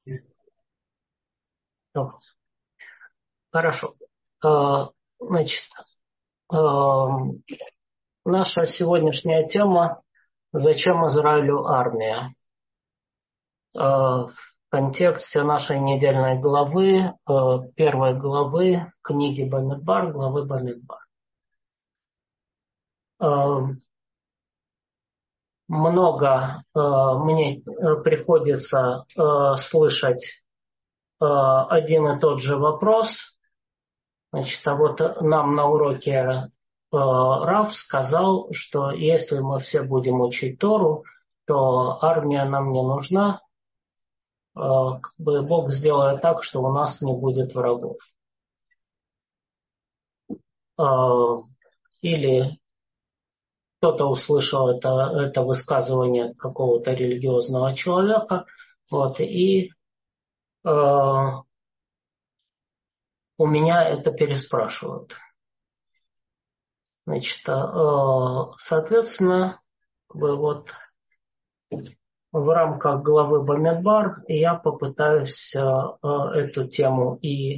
Ну, хорошо. Значит, э, наша сегодняшняя тема «Зачем Израилю армия?» В контексте нашей недельной главы, первой главы книги Бамидбар, главы Бамидбар. Много мне приходится слышать один и тот же вопрос. Значит, а вот нам на уроке Рав сказал, что если мы все будем учить Тору, то армия нам не нужна, как бы Бог сделает так, что у нас не будет врагов. Или кто-то услышал это высказывание от какого-то религиозного человека, вот, и у меня это переспрашивают. Значит, соответственно, вот в рамках главы Бамидбар я попытаюсь эту тему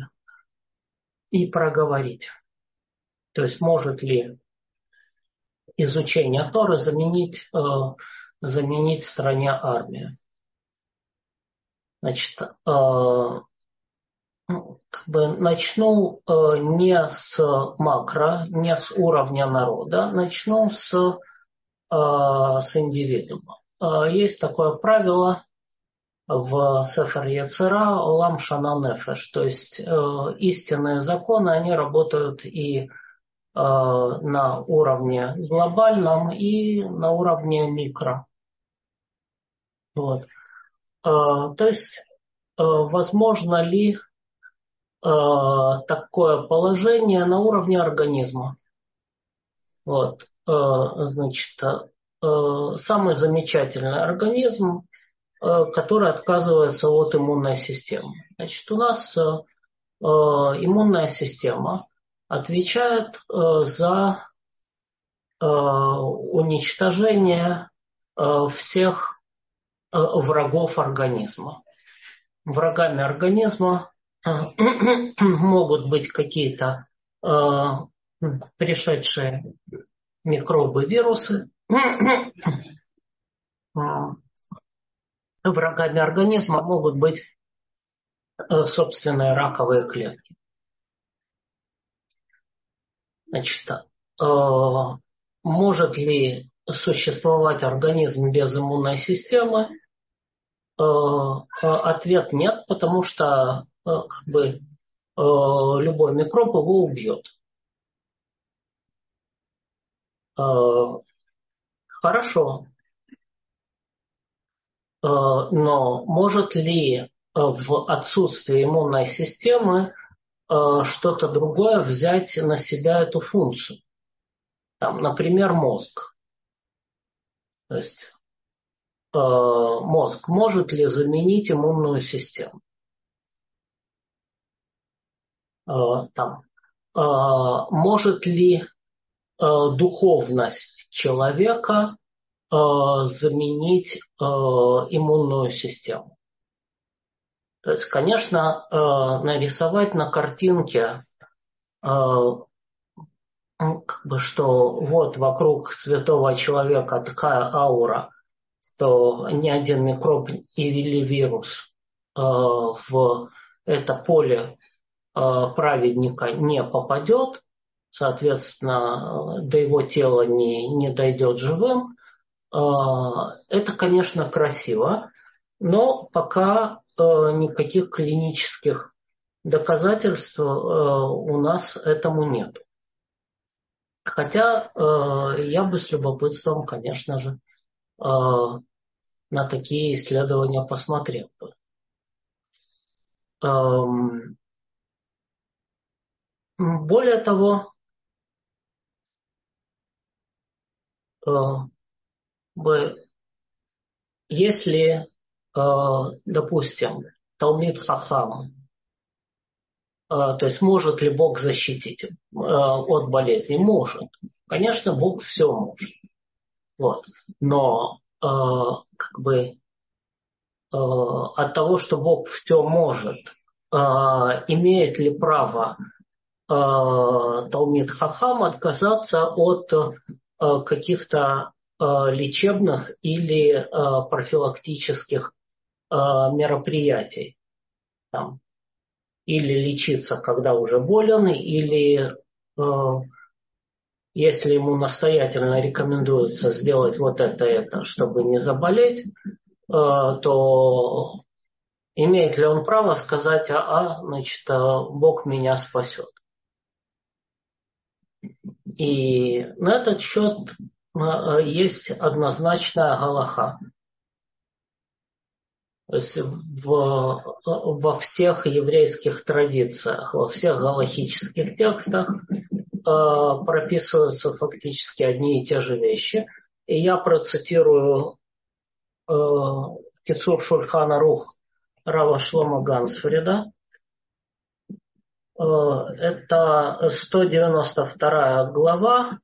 и проговорить. То есть может ли изучение Торы заменить в стране армию? Значит, как бы начну не с макро, не с уровня народа, начну с индивидуума. Есть такое правило в Сефер Яцера Олам Шана Нефеш, то есть истинные законы, они работают и на уровне глобальном, и на уровне микро. Вот. То есть возможно ли такое положение на уровне организма? Вот. Значит, самый замечательный организм, который отказывается от иммунной системы. Значит, у нас иммунная система отвечает за уничтожение всех врагов организма. Врагами организма могут быть какие-то пришедшие микробы, вирусы. Врагами организма могут быть собственные раковые клетки. Значит, может ли существовать организм без иммунной системы? Ответ нет, потому что как бы, любой микроб его убьет. Хорошо. Но может ли в отсутствии иммунной системы что-то другое взять на себя эту функцию? Там, например, мозг. То есть мозг может ли заменить иммунную систему? Там, может ли духовность человека заменить иммунную систему? То есть, конечно, нарисовать на картинке, как бы, что вот вокруг святого человека такая аура, что ни один микроб или вирус в это поле праведника не попадет, соответственно, до его тела не дойдет живым. Это, конечно, красиво, но пока никаких клинических доказательств у нас этому нет. Хотя я бы с любопытством, конечно же, на такие исследования посмотрел бы. Более того, если, допустим, Талмид Хахам, то есть может ли Бог защитить от болезни? Может. Конечно, Бог все может. Вот. Но как бы от того, что Бог все может, имеет ли право Талмид Хахам отказаться от каких-то лечебных или профилактических мероприятий. Там, или лечиться, когда уже болен, или если ему настоятельно рекомендуется сделать вот это, чтобы не заболеть, то имеет ли он право сказать, значит, Бог меня спасет. И на этот счет есть однозначная галаха. То есть во всех еврейских традициях, во всех галахических текстах прописываются фактически одни и те же вещи. И я процитирую Кицур Шульхан Арух Рава Шломо Гансфрида. Это 192 глава,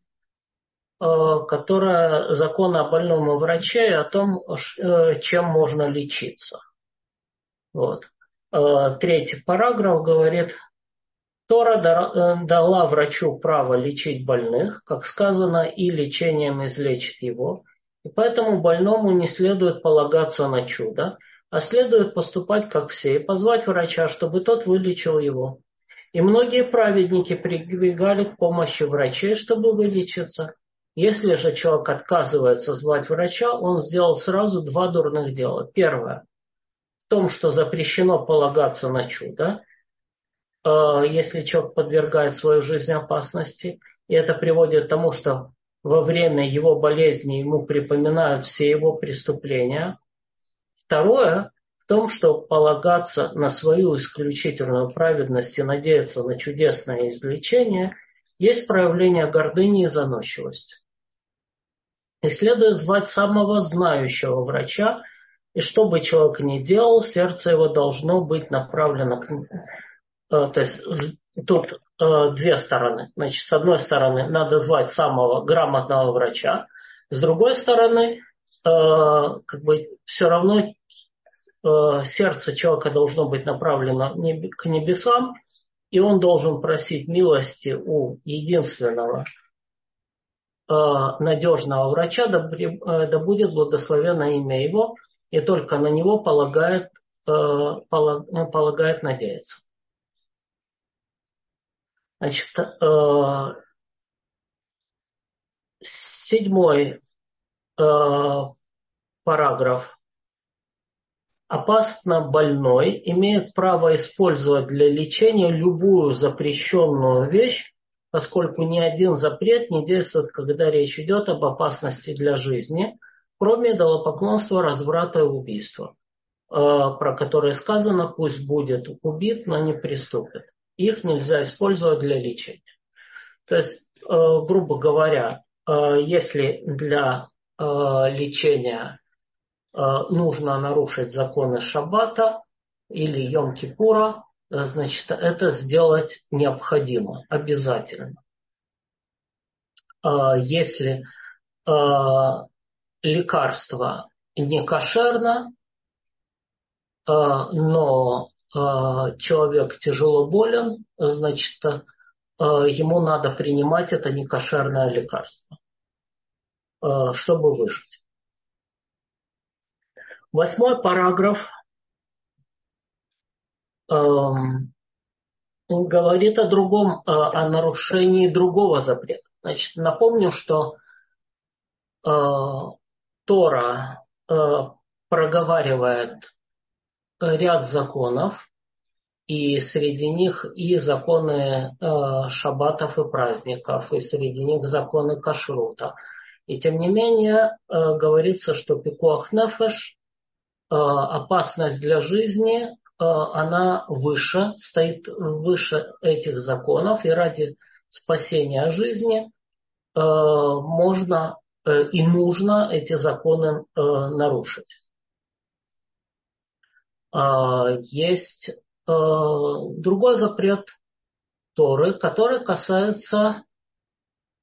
которая закон о больном и враче и о том, чем можно лечиться. Вот. Третий параграф говорит: Тора дала врачу право лечить больных, как сказано, и лечением излечит его. И поэтому больному не следует полагаться на чудо, а следует поступать как все и позвать врача, чтобы тот вылечил его. И многие праведники прибегали к помощи врачей, чтобы вылечиться. Если же человек отказывается звать врача, он сделал сразу два дурных дела. Первое в том, что запрещено полагаться на чудо, если человек подвергает свою жизнь опасности. И это приводит к тому, что во время его болезни ему припоминают все его преступления. Второе в том, что полагаться на свою исключительную праведность и надеяться на чудесное излечение есть проявление гордыни и заносчивости. И следует звать самого знающего врача, и что бы человек ни делал, сердце его должно быть направлено к нему. То есть тут две стороны. Значит, с одной стороны, надо звать самого грамотного врача, с другой стороны, все равно сердце человека должно быть направлено к небесам, и он должен просить милости у единственного надежного врача, да будет благословенно имя его, и только на него полагает надеяться. Значит, 7 параграф. Опасно больной имеет право использовать для лечения любую запрещенную вещь, поскольку ни один запрет не действует, когда речь идет об опасности для жизни, кроме идолопоклонства, разврата и убийства, про которые сказано: пусть будет убит, но не преступит. Их нельзя использовать для лечения. То есть, грубо говоря, если для лечения нужно нарушить законы Шаббата или Йом-Кипура, значит, это сделать необходимо, обязательно. Если лекарство не кошерно, но человек тяжело болен, значит, ему надо принимать это некошерное лекарство, чтобы выжить. 8 параграф говорит о другом, о нарушении другого запрета. Значит, напомню, что Тора проговаривает ряд законов, и среди них и законы шаббатов и праздников, и среди них законы кашрута. И тем не менее говорится, что пикуах нефеш, опасность для жизни, она выше, стоит выше этих законов, и ради спасения жизни можно и нужно эти законы нарушить. Есть другой запрет Торы, который касается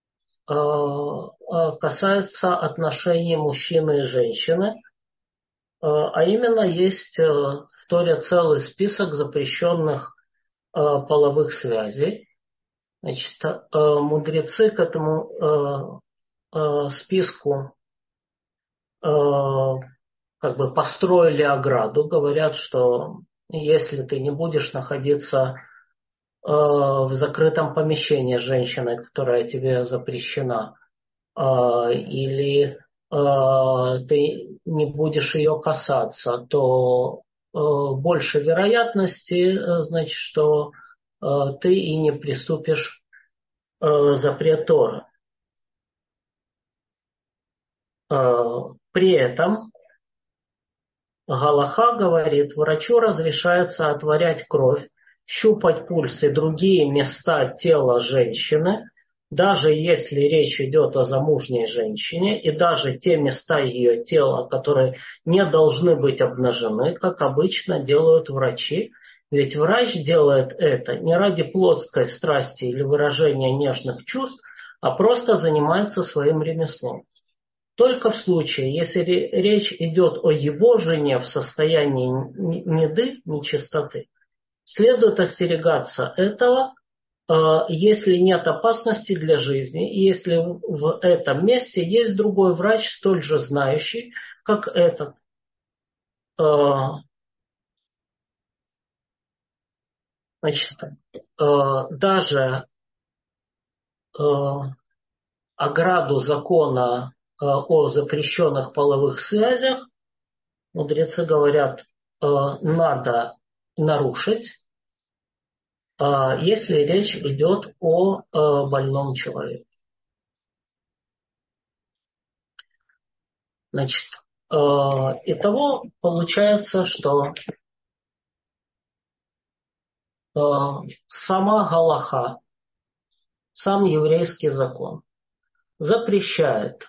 отношений мужчины и женщины. А именно есть в Торе целый список запрещенных половых связей. Значит, мудрецы к этому списку как бы построили ограду. Говорят, что если ты не будешь находиться в закрытом помещении с женщиной, которая тебе запрещена, или ты не будешь ее касаться, то больше вероятности, значит, что ты и не приступишь запрет Торы. При этом Галаха говорит, врачу разрешается отворять кровь, щупать пульс и другие места тела женщины, даже если речь идет о замужней женщине, и даже те места ее тела, которые не должны быть обнажены, как обычно делают врачи. Ведь врач делает это не ради плотской страсти или выражения нежных чувств, а просто занимается своим ремеслом. Только в случае, если речь идет о его жене в состоянии неды, нечистоты, следует остерегаться этого, если нет опасности для жизни, и если в этом месте есть другой врач, столь же знающий, как этот. Значит, даже ограду закона о запрещенных половых связях, мудрецы говорят, надо нарушить, если речь идет о больном человеке. Значит, итого получается, что сама галаха, сам еврейский закон запрещает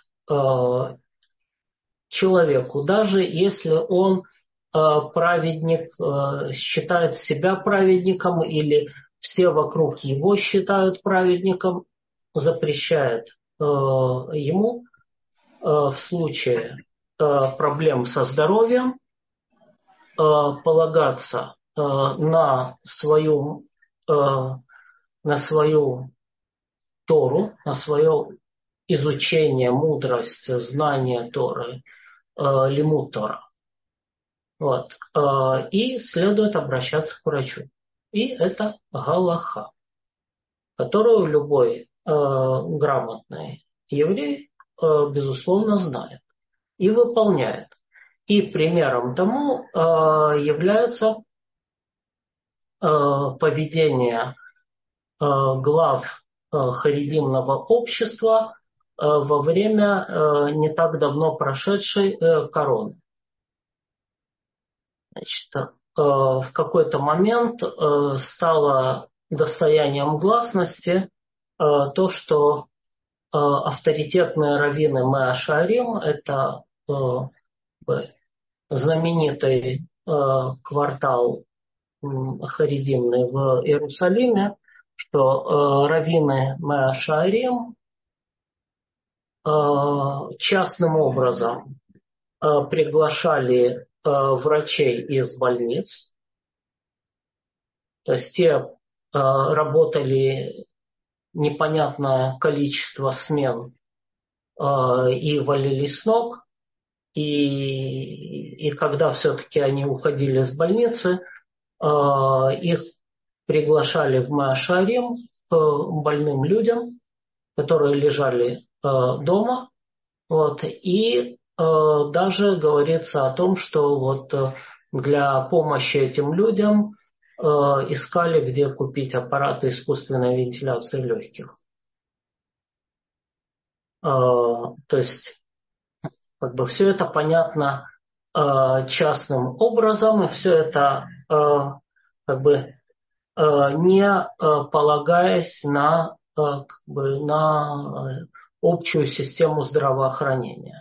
человеку, даже если он праведник, считает себя праведником или все вокруг его считают праведником, запрещает ему в случае проблем со здоровьем полагаться на свою Тору, на свое изучение, мудрость, знание Торы, лимуд Тора. Вот. И следует обращаться к врачу. И это галаха, которую любой грамотный еврей, безусловно, знает и выполняет. И примером тому является поведение глав харидимного общества во время не так давно прошедшей короны. Значит, в какой-то момент стало достоянием гласности то, что авторитетные раввины Меа Шаарим, это знаменитый квартал харидимный в Иерусалиме, что раввины Меа Шаарим частным образом приглашали врачей из больниц, то есть те работали непонятное количество смен и валились с ног, и когда все-таки они уходили из больницы, их приглашали в Меа Шаарим к больным людям, которые лежали дома, вот, и даже говорится о том, что вот для помощи этим людям искали, где купить аппараты искусственной вентиляции легких. То есть, как бы все это понятно частным образом, и все это как бы не полагаясь на, как бы, на общую систему здравоохранения.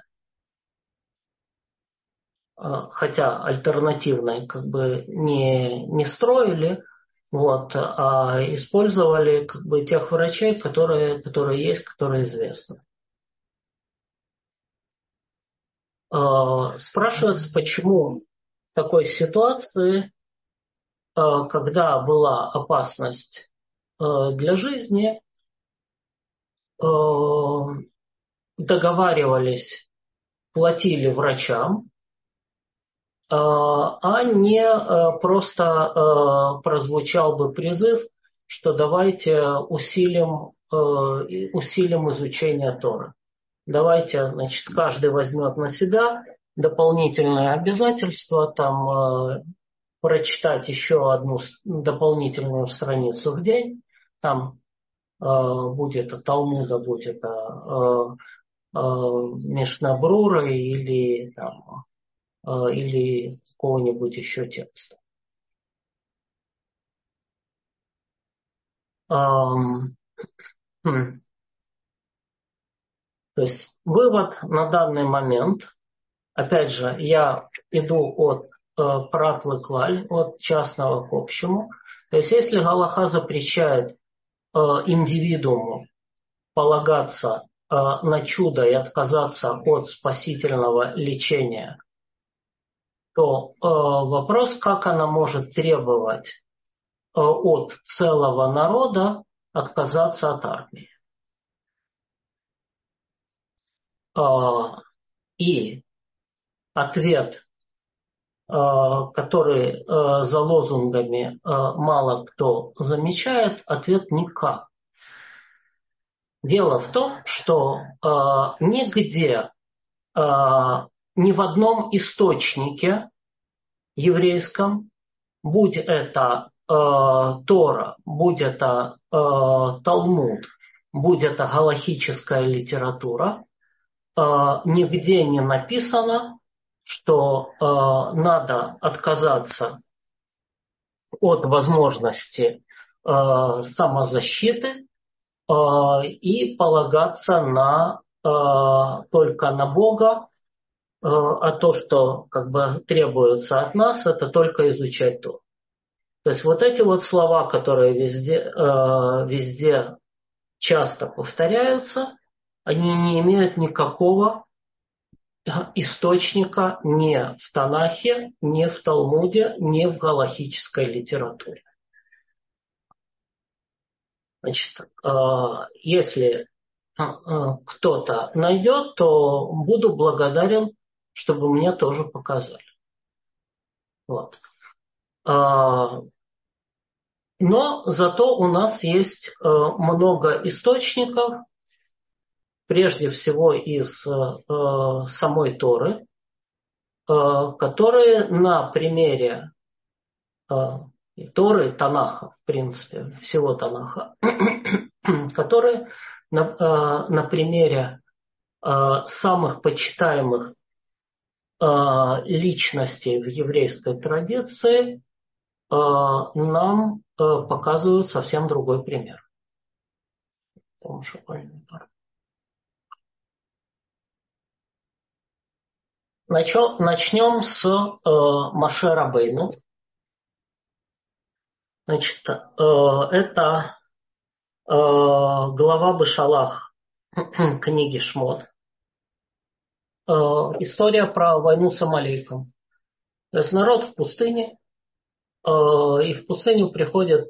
Хотя альтернативной как бы не строили, вот, а использовали как бы тех врачей, которые есть, которые известны. Спрашивается, почему в такой ситуации, когда была опасность для жизни, договаривались, платили врачам, а не просто прозвучал бы призыв, что давайте усилим изучение Торы. Давайте, значит, каждый возьмет на себя дополнительные обязательства, там прочитать еще одну дополнительную страницу в день, там будь это Талмуда, будь это Мишна Брура или там или какого-нибудь еще текста. То есть вывод на данный момент, опять же, я иду от пратлы клаль, от частного к общему. То есть если галаха запрещает индивидууму полагаться на чудо и отказаться от спасительного лечения, то вопрос, как она может требовать от целого народа отказаться от армии. И ответ, который за лозунгами мало кто замечает, ответ никак. Дело в том, что нигде, ни в одном источнике еврейском, будь это Тора, будь это Талмуд, будь это галахическая литература, нигде не написано, что надо отказаться от возможности самозащиты и полагаться только на Бога, а то, что как бы требуется от нас, это только изучать Тору. То есть вот эти вот слова, которые везде часто повторяются, они не имеют никакого источника ни в Танахе, ни в Талмуде, ни в галахической литературе. Значит, если кто-то найдет, то буду благодарен, чтобы мне тоже показали. Вот. Но зато у нас есть много источников, прежде всего из самой Торы, которые на примере Торы, Танаха, в принципе, всего Танаха, которые на примере самых почитаемых личностей в еврейской традиции нам показывают совсем другой пример. Начнем с Моше Рабейну. Значит, это глава Бешалах книги Шмот. История про войну с Амалейком. То есть народ в пустыне, и в пустыню приходит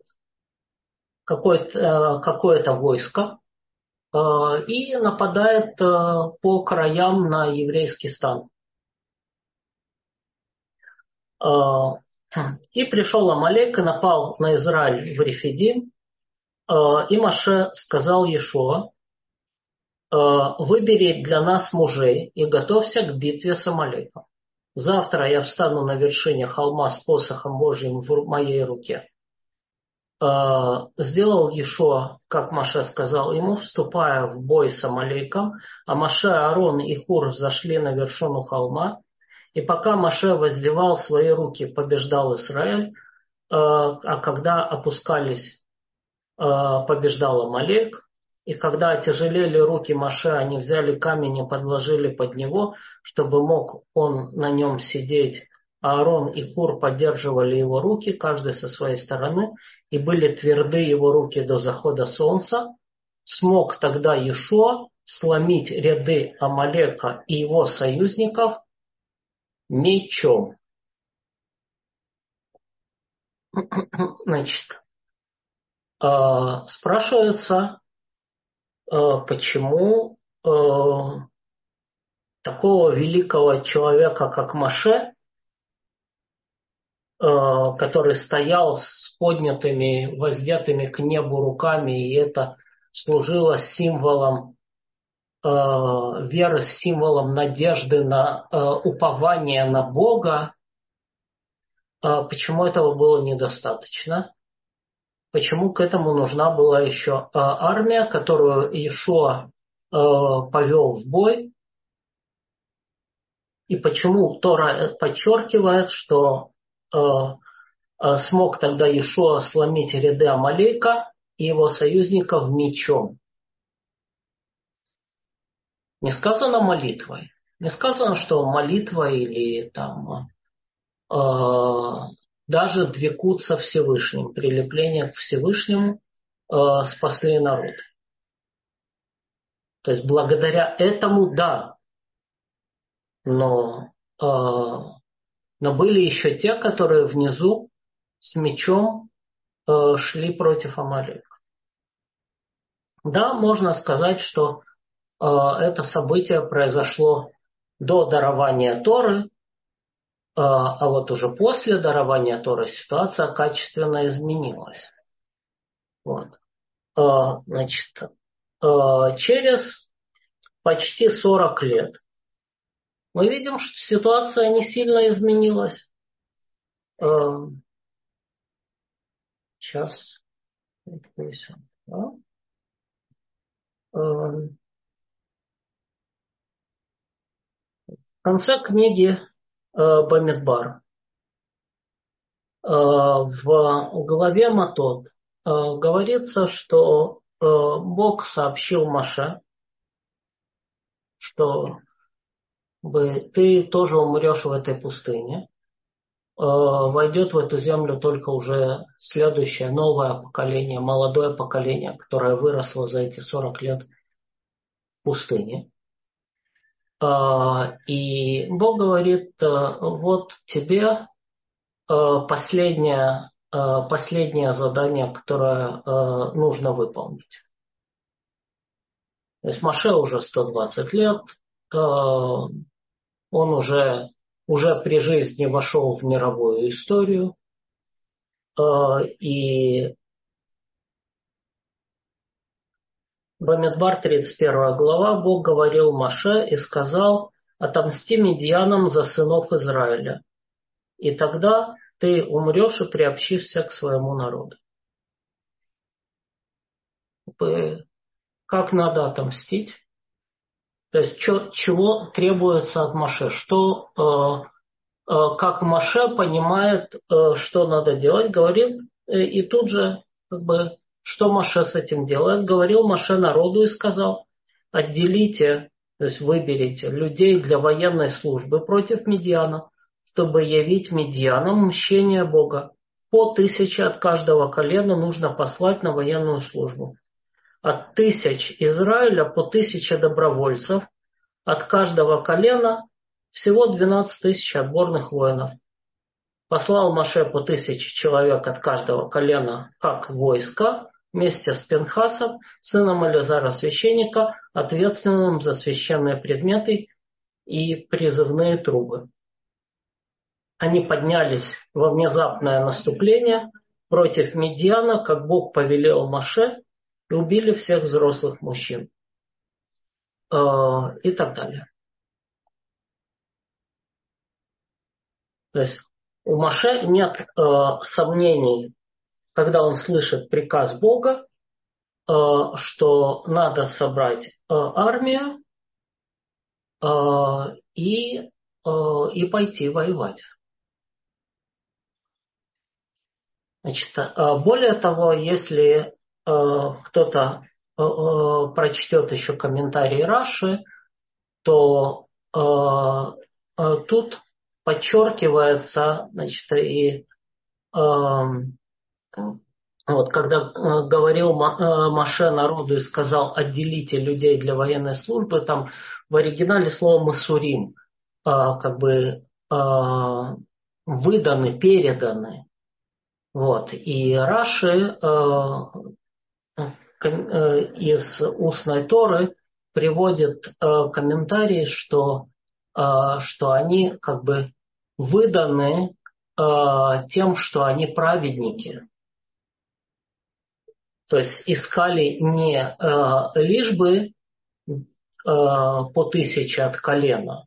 какое-то войско и нападает по краям на еврейский стан. И пришел Амалек и напал на Израиль в Рефидим, и Моше сказал Йешуа: выбери для нас мужей и готовься к битве с Амалеком. Завтра я встану на вершине холма с посохом Божьим в моей руке. Сделал Йешуа, как Моше сказал ему, вступая в бой с Амалеком, а Моше, Аарон и Хур взошли на вершину холма. И пока Моше воздевал свои руки, побеждал Израиль, а когда опускались, побеждал Амалек. И когда отяжелели руки Моше, они взяли камень и подложили под него, чтобы мог он на нем сидеть. Аарон и Хур поддерживали его руки, каждый со своей стороны, и были тверды его руки до захода солнца. Смог тогда Йешуа сломить ряды Амалека и его союзников мечом. Значит, спрашивается, почему такого великого человека, как Моше, который стоял с поднятыми, воздетыми к небу руками, и это служило символом веры, символом надежды на упование на Бога, почему этого было недостаточно? Почему к этому нужна была еще армия, которую Иешуа повел в бой? И почему Тора подчеркивает, что смог тогда Иешуа сломить ряды Амалейка и его союзников мечом? Не сказано молитвой. Не сказано, что молитва или там даже двекутся Всевышним, прилепление к Всевышнему спасли народ. То есть благодаря этому да. Но были еще те, которые внизу с мечом шли против Амалека. Да, можно сказать, что это событие произошло до дарования Торы, а вот уже после дарования Торы ситуация качественно изменилась. Вот. Значит, через почти 40 лет мы видим, что ситуация не сильно изменилась. Сейчас. В конце книги Бамидбар в главе Матот говорится, что Бог сообщил Моше, что ты тоже умрешь в этой пустыне, войдет в эту землю только уже следующее новое поколение, молодое поколение, которое выросло за эти 40 лет в пустыне. И Бог говорит, вот тебе последнее задание, которое нужно выполнить. То есть Моше уже 120 лет, он уже при жизни вошел в мировую историю, и Бамидбар, 31 глава, Бог говорил Моше и сказал: отомсти медианам за сынов Израиля, и тогда ты умрешь и приобщишься к своему народу. Как надо отомстить? То есть чего требуется от Моше? Как Моше понимает, что надо делать, говорит, и тут же, что Моше с этим делает? Говорил Моше народу и сказал: отделите, то есть выберите людей для военной службы против Мидиана, чтобы явить Мидианам мщение Бога. По 1000 от каждого колена нужно послать на военную службу. От 1000 Израиля по 1000 добровольцев, от каждого колена всего 12 000 отборных воинов. Послал Моше по 1000 человек от каждого колена как войско, вместе с Пинхасом, сыном Элязара священника, ответственным за священные предметы и призывные трубы. Они поднялись во внезапное наступление против Мидиана, как Бог повелел Моше, и убили всех взрослых мужчин. И так далее. То есть у Моше нет сомнений, когда он слышит приказ Бога, что надо собрать армию и пойти воевать. Значит, более того, если кто-то прочтет еще комментарий Раши, то тут подчеркивается, значит, и вот когда говорил Моше народу и сказал: отделите людей для военной службы, там в оригинале слово «масурим», выданы, переданы. Вот. И Раши из устной Торы приводит комментарий, что они как бы выданы тем, что они праведники. То есть искали не лишь бы по 1000 от колена,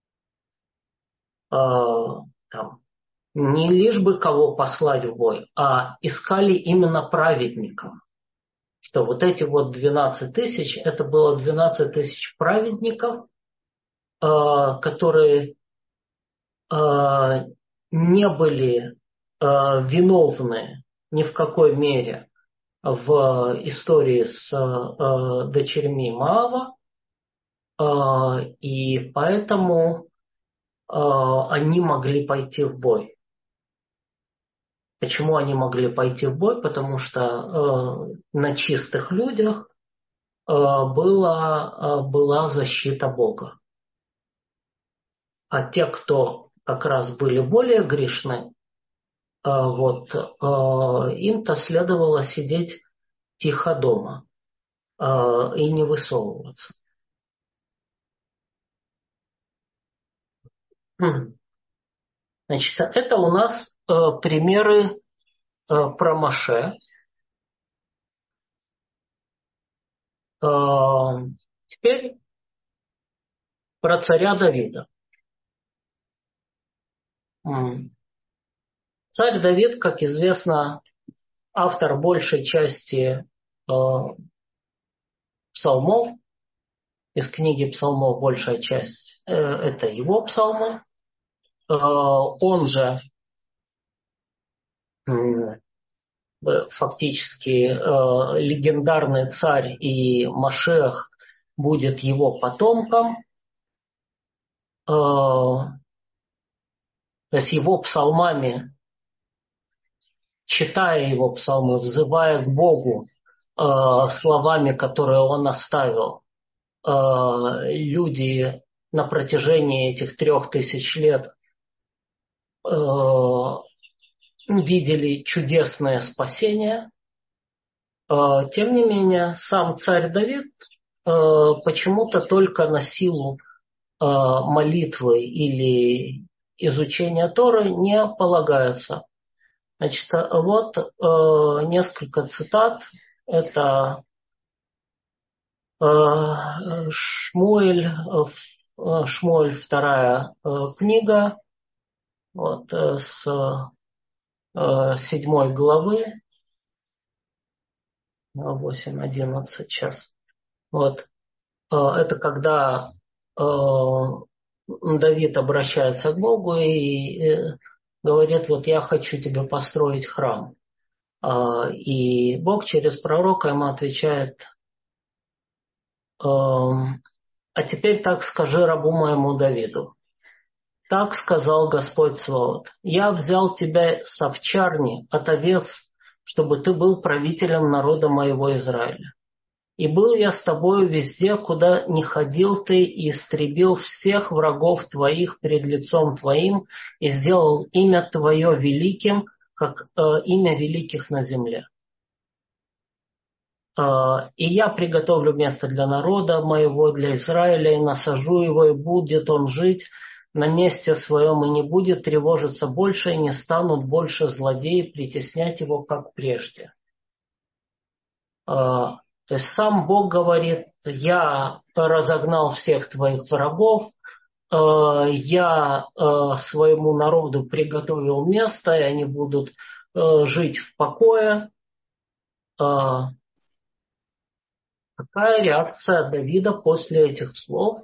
там, не лишь бы кого послать в бой, а искали именно праведников. Что вот эти вот 12 000, это было 12 000 праведников, которые не были виновны ни в какой мере в истории с дочерьми Моава, и поэтому они могли пойти в бой. Почему они могли пойти в бой? Потому что на чистых людях была защита Бога. А те, кто как раз были более грешны, им-то следовало сидеть тихо дома и не высовываться. Значит, это у нас примеры про Моше. Теперь про царя Давида. Царь Давид, как известно, автор большей части псалмов. Из книги псалмов большая часть это его псалмы. Он же фактически легендарный царь, и Машиах будет его потомком. То есть его псалмами, читая его псалмы, взывая к Богу словами, которые он оставил, люди на протяжении этих 3000 лет видели чудесное спасение. Тем не менее, сам царь Давид почему-то только на силу молитвы или изучения Торы не полагается. Значит, вот несколько цитат. Это Шмуэль, 2 книга, вот, с 7 главы, 8-11 сейчас. Вот. Это когда Давид обращается к Богу и говорит: вот я хочу тебе построить храм. И Бог через пророка ему отвечает: а теперь так скажи рабу моему Давиду. Так сказал Господь Саваоф: я взял тебя с овчарни от овец, чтобы ты был правителем народа моего Израиля. И был я с тобою везде, куда ни ходил ты, и истребил всех врагов твоих пред лицом твоим, и сделал имя твое великим, как имя великих на земле. И я приготовлю место для народа моего, для Израиля, и насажу его, и будет он жить на месте своем, и не будет тревожиться больше, и не станут больше злодеи притеснять его, как прежде. То есть сам Бог говорит: я разогнал всех твоих врагов, я своему народу приготовил место, и они будут жить в покое. Какая реакция Давида после этих слов?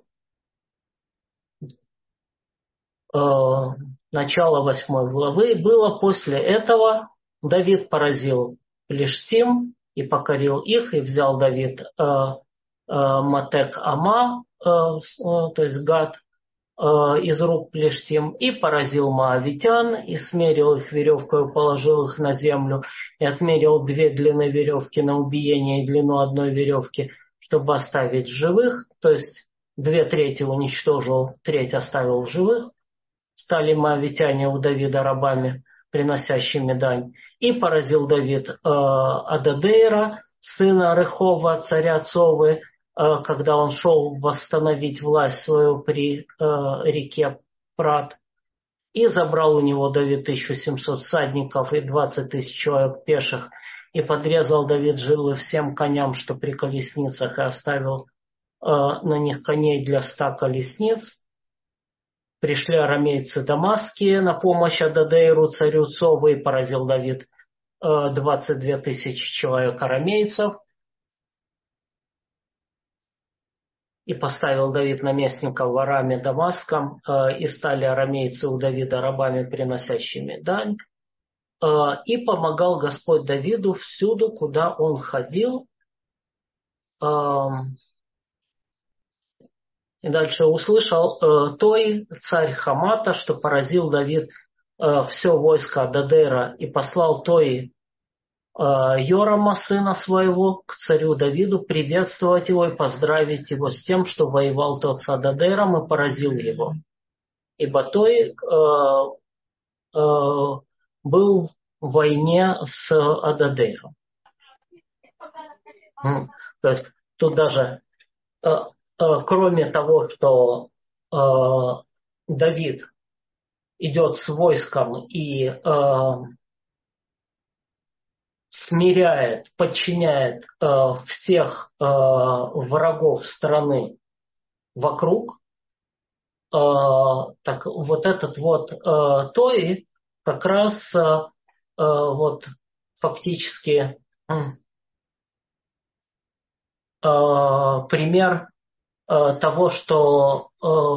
Начало 8 главы. Было после этого: Давид поразил Плештим и покорил их, и взял Давид Матек Ама, то есть Гат, из рук Плештим, и поразил моавитян, и смерил их веревкой, положил их на землю, и отмерил 2 длины веревки на убиение и длину одной веревки, чтобы оставить живых, то есть 2/3 уничтожил, треть оставил в живых. стали моавитяне у Давида рабами, приносящими дань. И поразил Давид Ададейра, сына Рехова, царя Цовы, когда он шел восстановить власть свою при реке Прат. И забрал у него Давид 1700 всадников и 20 тысяч человек пеших. И подрезал Давид жилы всем коням, что при колесницах, и оставил на них коней для 100 колесниц. Пришли арамейцы дамасские на помощь Ададейру, царю Цовы, и поразил Давид 22 тысячи человек арамейцев. И поставил Давид наместника в Араме Дамасском, и стали арамейцы у Давида рабами, приносящими дань. И помогал Господь Давиду всюду, куда он ходил. И дальше услышал Той, царь Хамата, что поразил Давид все войско Ададера, и послал Той Йорама, сына своего, к царю Давиду, приветствовать его и поздравить его с тем, что воевал тот с Ададером и поразил его. Ибо Той был в войне с Ададером. То есть тут даже, кроме того, что Давид идет с войском и смиряет, подчиняет всех врагов страны вокруг, так вот этот вот Той как раз вот фактически пример того, что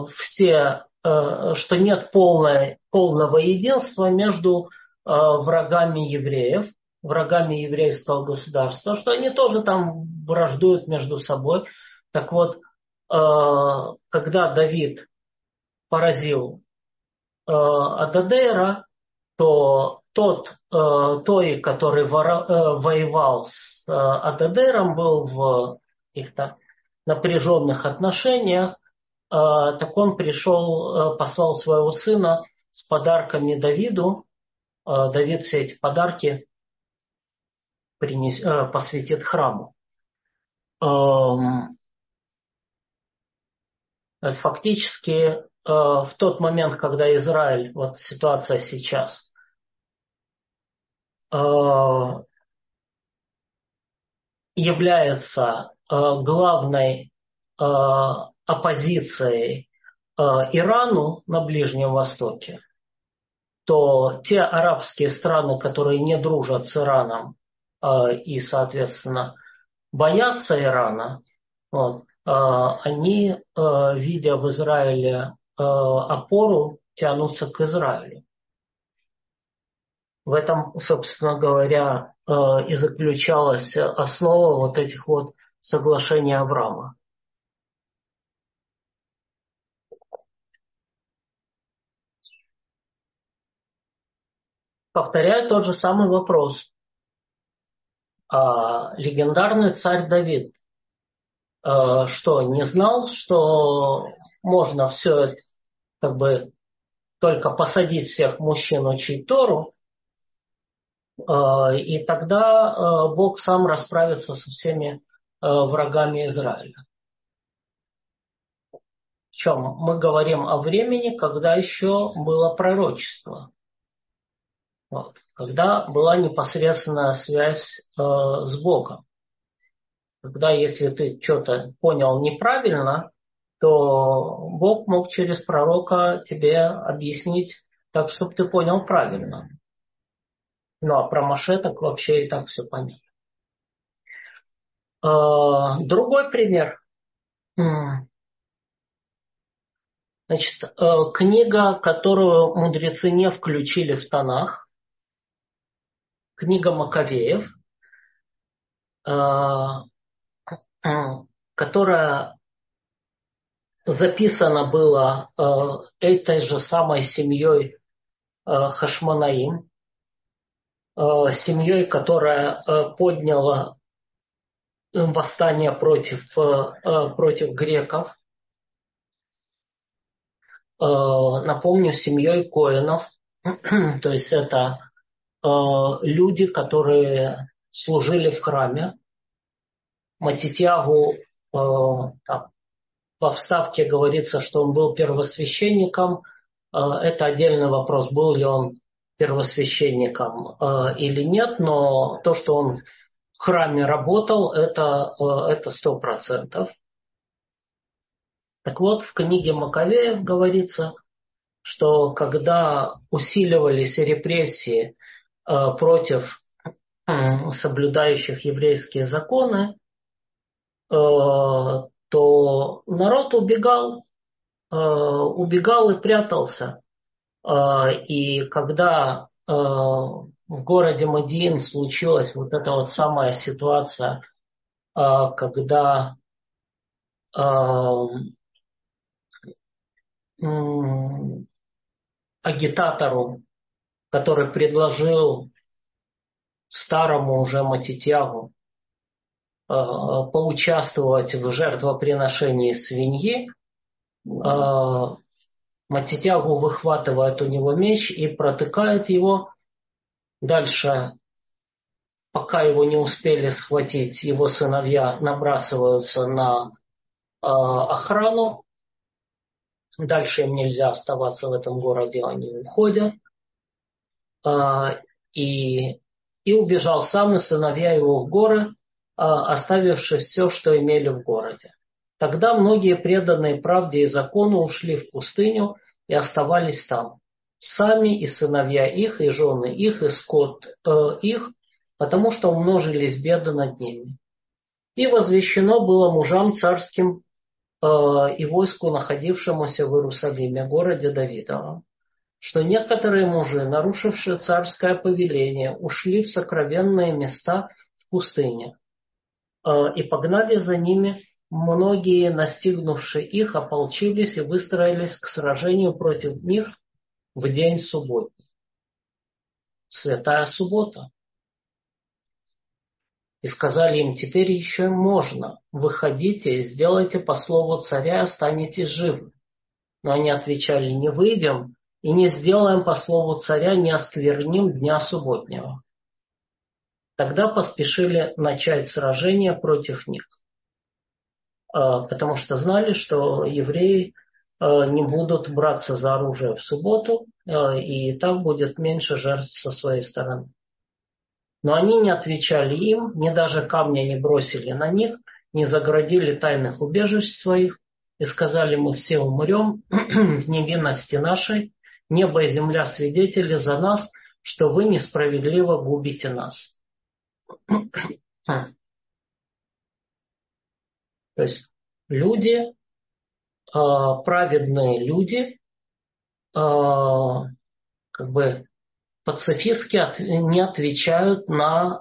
что нет полного единства между врагами евреев, врагами еврейского государства, что они тоже там враждуют между собой. Так вот, когда Давид поразил Ададейра, то тот Той, который воевал с Ададейром, был в каких-то напряженных отношениях, так он пришел, послал своего сына с подарками Давиду. Давид все эти подарки посвятит храму. Фактически в тот момент, когда Израиль, вот ситуация сейчас, является главной оппозицией Ирану на Ближнем Востоке, то те арабские страны, которые не дружат с Ираном и, соответственно, боятся Ирана, вот, они, видя в Израиле опору, тянутся к Израилю. В этом, собственно говоря, и заключалась основа вот этих вот соглашений Авраама. Повторяю тот же самый вопрос. Легендарный царь Давид что, не знал, что можно все это как бы только посадить всех мужчин учить Тору, и тогда Бог сам расправится со всеми врагами Израиля. Причем мы говорим о времени, когда еще было пророчество. Вот, когда была непосредственная связь с Богом. Когда, если ты что-то понял неправильно, то Бог мог через пророка тебе объяснить так, чтобы ты понял правильно. Ну, а про Моше так вообще и так все понятно. Другой пример. Значит, книга, которую мудрецы не включили в Танах, книга Маковеев, которая записана была этой же самой семьей Хашмонаим, семьей, которая подняла восстание против греков. напомню, семьей Коэнов. То есть это люди, которые служили в храме. Матитьягу, там, во вставке говорится, что он был первосвященником. Это отдельный вопрос, был ли он первосвященником или нет, но то, что он в храме работал, это 100%. Так вот, в книге Маковеев говорится, что когда усиливались репрессии против соблюдающих еврейские законы, то народ убегал и прятался. И когда в городе Мадиин случилась вот эта вот самая ситуация, когда агитатору, который предложил старому уже Матитьягу поучаствовать в жертвоприношении свиньи, Матитьягу выхватывает у него меч и протыкает его. Дальше, пока его не успели схватить, его сыновья набрасываются на охрану. Дальше им нельзя оставаться в этом городе, они уходят. И убежал сам, и сыновья его в горы, оставивши все, что имели в городе. Тогда многие преданные правде и закону ушли в пустыню и оставались там. Сами и сыновья их, и жены их, и скот их, потому что умножились беды над ними. И возвещено было мужам царским и войску, находившемуся в Иерусалиме, городе Давидовом, что некоторые мужи, нарушившие царское повеление, ушли в сокровенные места в пустыне, и погнали за ними. Многие, настигнувшие их, ополчились и выстроились к сражению против них в день субботний. Святая суббота. И сказали им: теперь еще можно, выходите и сделайте по слову царя, останетесь живы. Но они отвечали: не выйдем и не сделаем по слову царя, не оскверним дня субботнего. Тогда поспешили начать сражение против них, потому что знали, что евреи не будут браться за оружие в субботу, и так будет меньше жертв со своей стороны. Но они не отвечали им, ни даже камня не бросили на них, не заградили тайных убежищ своих, и сказали: мы все умрем в невинности нашей, небо и земля свидетели за нас, что вы несправедливо губите нас. То есть люди, праведные люди, как бы пацифистски не отвечают на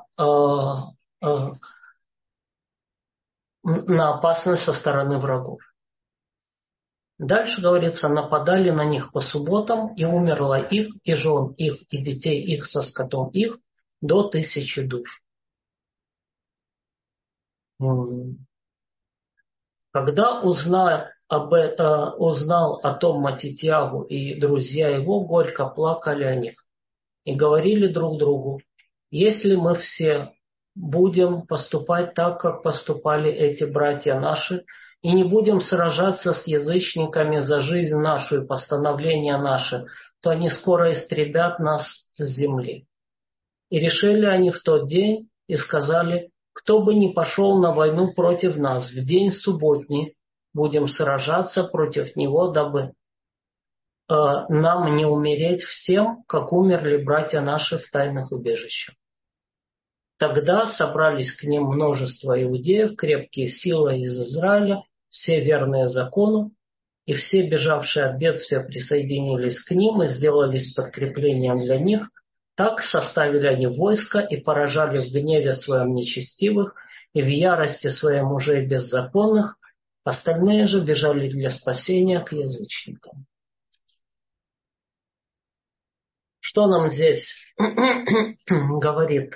опасность со стороны врагов. Дальше говорится: нападали на них по субботам, и умерло их, и жен их, и детей их со скотом их до 1000 душ. Когда узнал о том Матитьягу и друзья его, горько плакали о них и говорили друг другу: если мы все будем поступать так, как поступали эти братья наши, и не будем сражаться с язычниками за жизнь нашу и постановления наши, то они скоро истребят нас с земли. И решили они в тот день и сказали: кто бы ни пошел на войну против нас в день субботний, будем сражаться против него, дабы нам не умереть всем, как умерли братья наши в тайных убежищах. Тогда собрались к ним множество иудеев, крепкие силы из Израиля, все верные закону, и все, бежавшие от бедствия, присоединились к ним и сделались подкреплением для них. Так составили они войско и поражали в гневе своем нечестивых и в ярости своей мужей беззаконных. Остальные же бежали для спасения к язычникам. Что нам здесь говорит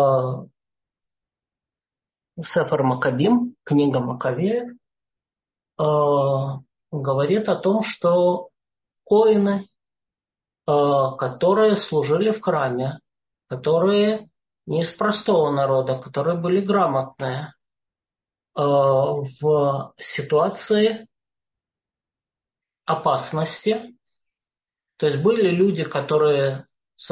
Сефер Маккабим, книга Маковеев? Говорит о том, что коэны, которые служили в храме, которые не из простого народа, которые были грамотные в ситуации опасности. То есть были люди, которые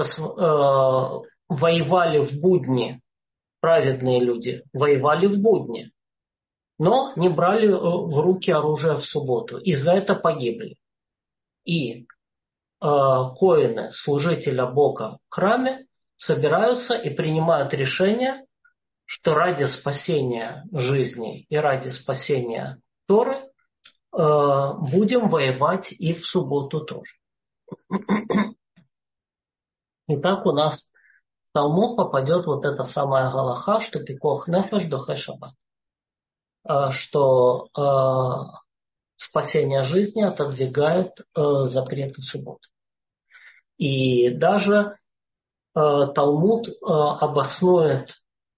воевали в будни, праведные люди, воевали в будни, но не брали в руки оружие в субботу. И за это погибли. И коэны, служителя Бога в храме, собираются и принимают решение, что ради спасения жизни и ради спасения Торы будем воевать и в субботу тоже. И так у нас в Талмуд попадет вот эта самая галаха, что пикох нефеш дохе шаббат, что спасение жизни отодвигает запреты субботы. И даже Талмуд обоснует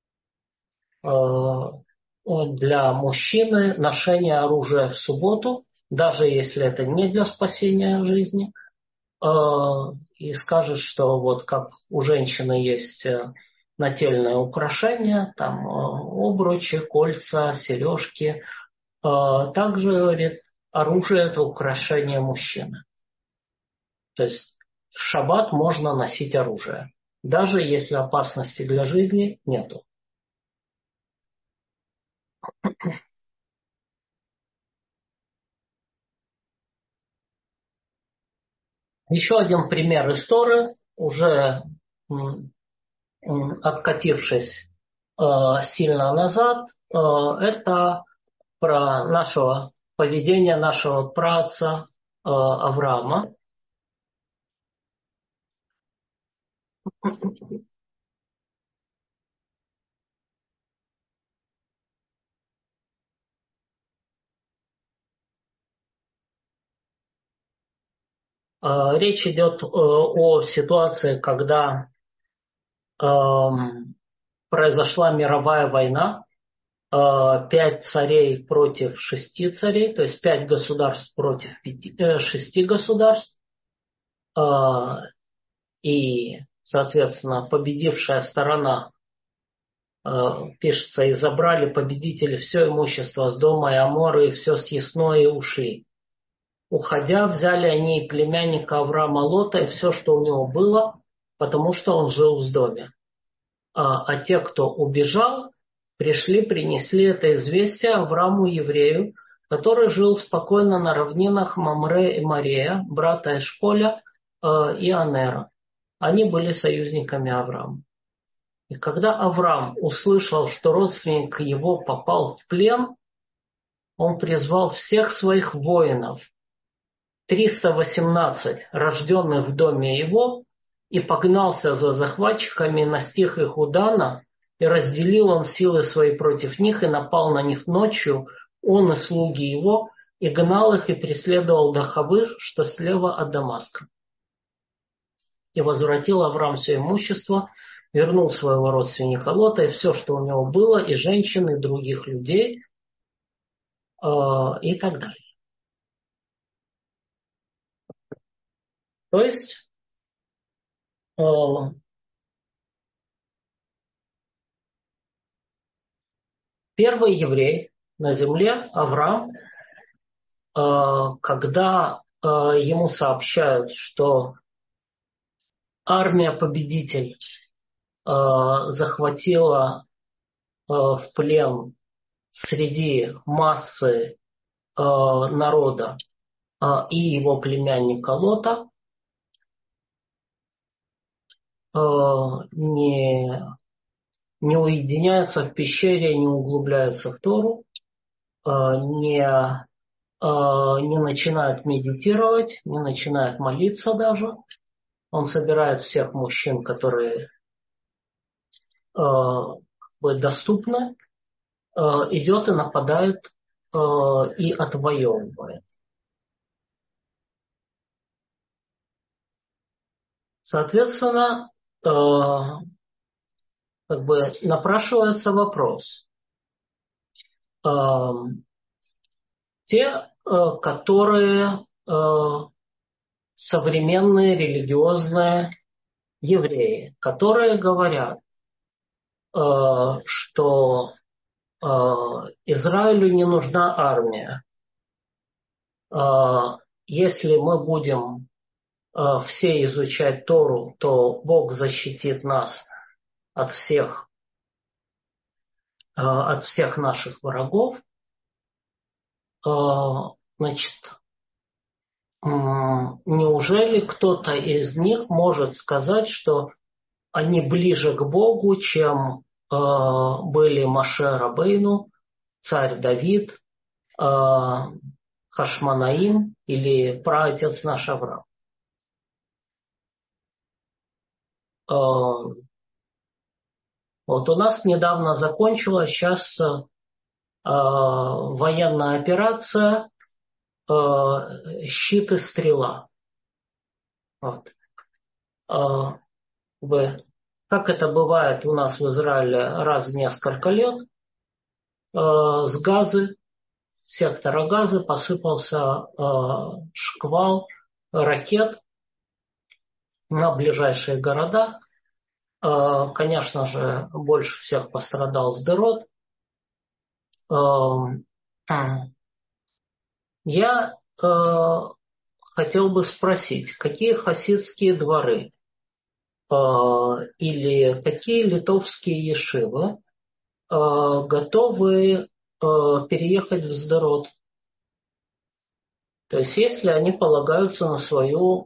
для мужчины ношение оружия в субботу, даже если это не для спасения жизни, и скажет, что вот как у женщины есть нательное украшение, там обручи, кольца, сережки, также, говорит, оружие – это украшение мужчины. То есть в шаббат можно носить оружие, даже если опасности для жизни нету. Еще один пример истории, уже откатившись сильно назад, это про нашего поведения нашего праотца Авраама. Речь идет о ситуации, когда произошла мировая война, 5 царей против 6 царей, то есть 5 государств против 6 государств. И, соответственно, победившая сторона, пишется, и забрали победители все имущество с дома и Амора, и все съестное, и ушли. Уходя, взяли они и племянника Авраама Лота, и все, что у него было, потому что он жил в доме. А те, кто убежал, пришли, принесли это известие Аврааму еврею, который жил спокойно на равнинах Мамре и Мария, брата Эшколя и Анера. Они были союзниками Авраама. И когда Авраам услышал, что родственник его попал в плен, он призвал всех своих воинов, 318 рожденных в доме его, и погнался за захватчиками, настиг их у Дана, и разделил он силы свои против них, и напал на них ночью, он и слуги его, и гнал их, и преследовал до Хавы, что слева от Дамаска. И возвратил Авраам все имущество, вернул своего родственника Лота, и все, что у него было, и женщин, и других людей, и так далее. То есть первый еврей на земле, Авраам, когда ему сообщают, что армия-победитель захватила в плен среди массы народа и его племянника Лота, не уединяются в пещере, не углубляются в Тору, не начинают медитировать, не начинают молиться даже. Он собирает всех мужчин, которые доступны, идет и нападает и отвоевывает. Соответственно, напрашивается вопрос. Те, которые современные религиозные евреи, которые говорят, что Израилю не нужна армия. Если мы будем все изучать Тору, то Бог защитит нас от всех наших врагов. Значит, неужели кто-то из них может сказать, что они ближе к Богу, чем были Моше Рабейну, царь Давид, Хашманаим или праотец наш Авраам? Вот у нас недавно закончилась сейчас военная операция «Щит и стрела». Вот. Как это бывает у нас в Израиле раз в несколько лет, с Газы, сектора Газы посыпался шквал ракет на ближайшие города. Конечно же, больше всех пострадал Сдерот. Я хотел бы спросить, какие хасидские дворы или какие литовские ешивы готовы переехать в Сдерот? То есть, если они полагаются на свою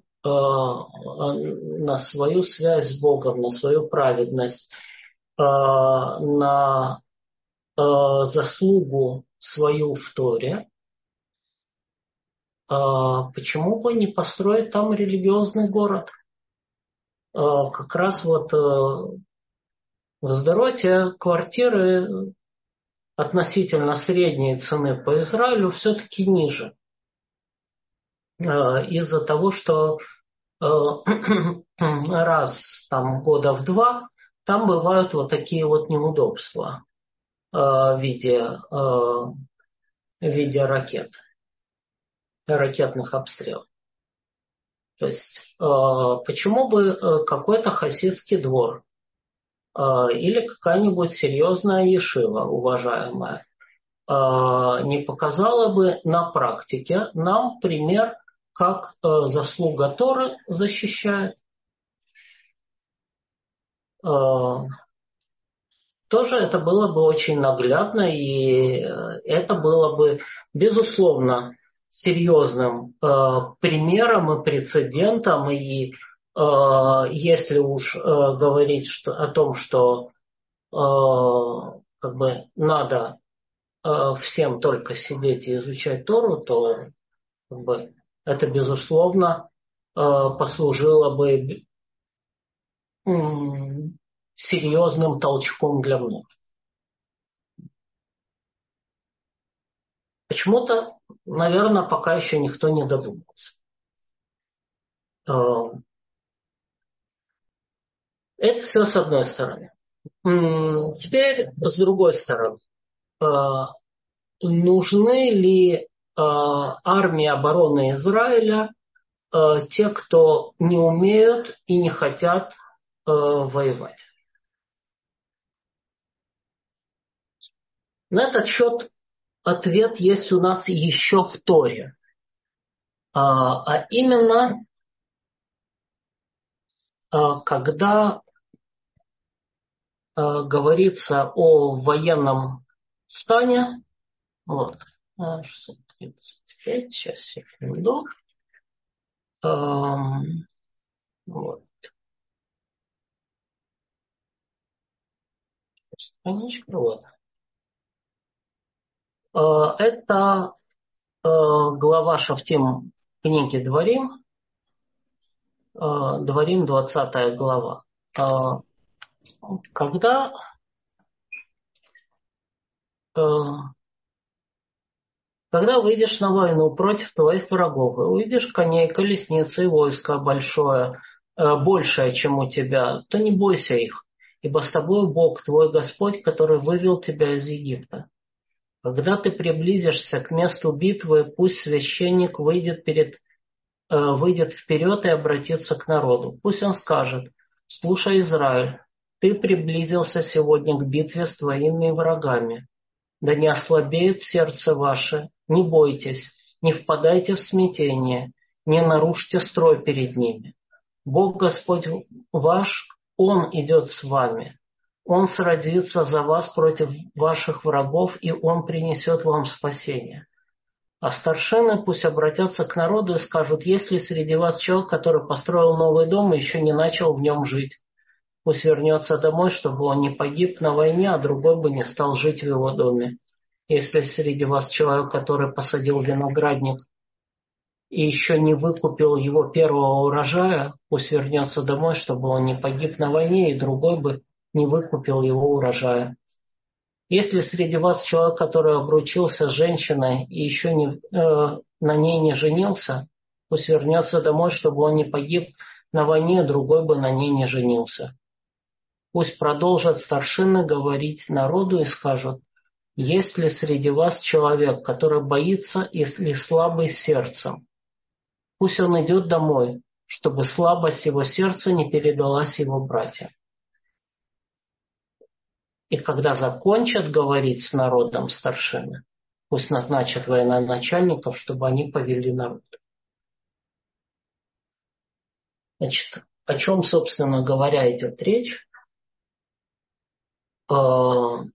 связь с Богом, на свою праведность, на заслугу свою в Торе, почему бы не построить там религиозный город? Как раз вот в Сдероте квартиры относительно средней цены по Израилю все-таки ниже. Из-за того, что раз там года в два там бывают вот такие вот неудобства в виде ракетных обстрелов. То есть почему бы какой-то хасидский двор или какая-нибудь серьезная ешива, уважаемая, не показала бы на практике нам пример, как заслуга Торы защищает. Тоже это было бы очень наглядно, и это было бы, безусловно, серьезным примером и прецедентом. И если уж говорить о том, что как бы надо всем только сидеть и изучать Тору, то как бы, это, безусловно, послужило бы серьезным толчком для многих. Почему-то, наверное, пока еще никто не додумался. Это все с одной стороны. Теперь с другой стороны. Нужны ли армии обороны Израиля те, кто не умеют и не хотят воевать? На этот счет ответ есть у нас еще в Торе. А именно, когда говорится о военном стане, вот, 635, сейчас, секунду. Вот. Страничка, вот. Это глава Шафтим книги Дворим, Дворим 20 глава. Когда выйдешь на войну против твоих врагов, и увидишь коней, колесницы и войско большое, большее, чем у тебя, то не бойся их, ибо с тобой Бог, твой Господь, который вывел тебя из Египта. Когда ты приблизишься к месту битвы, пусть священник выйдет перед выйдет вперед и обратится к народу. Пусть он скажет: слушай, Израиль, ты приблизился сегодня к битве с твоими врагами. Да не ослабеет сердце ваше, не бойтесь, не впадайте в смятение, не нарушьте строй перед ними. Бог Господь ваш, Он идет с вами. Он сразится за вас против ваших врагов, и Он принесет вам спасение. А старшины пусть обратятся к народу и скажут: есть ли среди вас человек, который построил новый дом и еще не начал в нем жить? Пусть вернется домой, чтобы он не погиб на войне, а другой бы не стал жить в его доме. Если среди вас человек, который посадил виноградник и еще не выкупил его первого урожая, пусть вернется домой, чтобы он не погиб на войне, и другой бы не выкупил его урожая. Если среди вас человек, который обручился с женщиной и еще на ней не женился, пусть вернется домой, чтобы он не погиб на войне, а другой бы на ней не женился. Пусть продолжат старшины говорить народу и скажут: есть ли среди вас человек, который боится или слабый сердцем? Пусть он идет домой, чтобы слабость его сердца не передалась его братьям. И когда закончат говорить с народом старшины, пусть назначат военачальников, чтобы они повели народ. Значит, о чем, собственно говоря, идет речь? О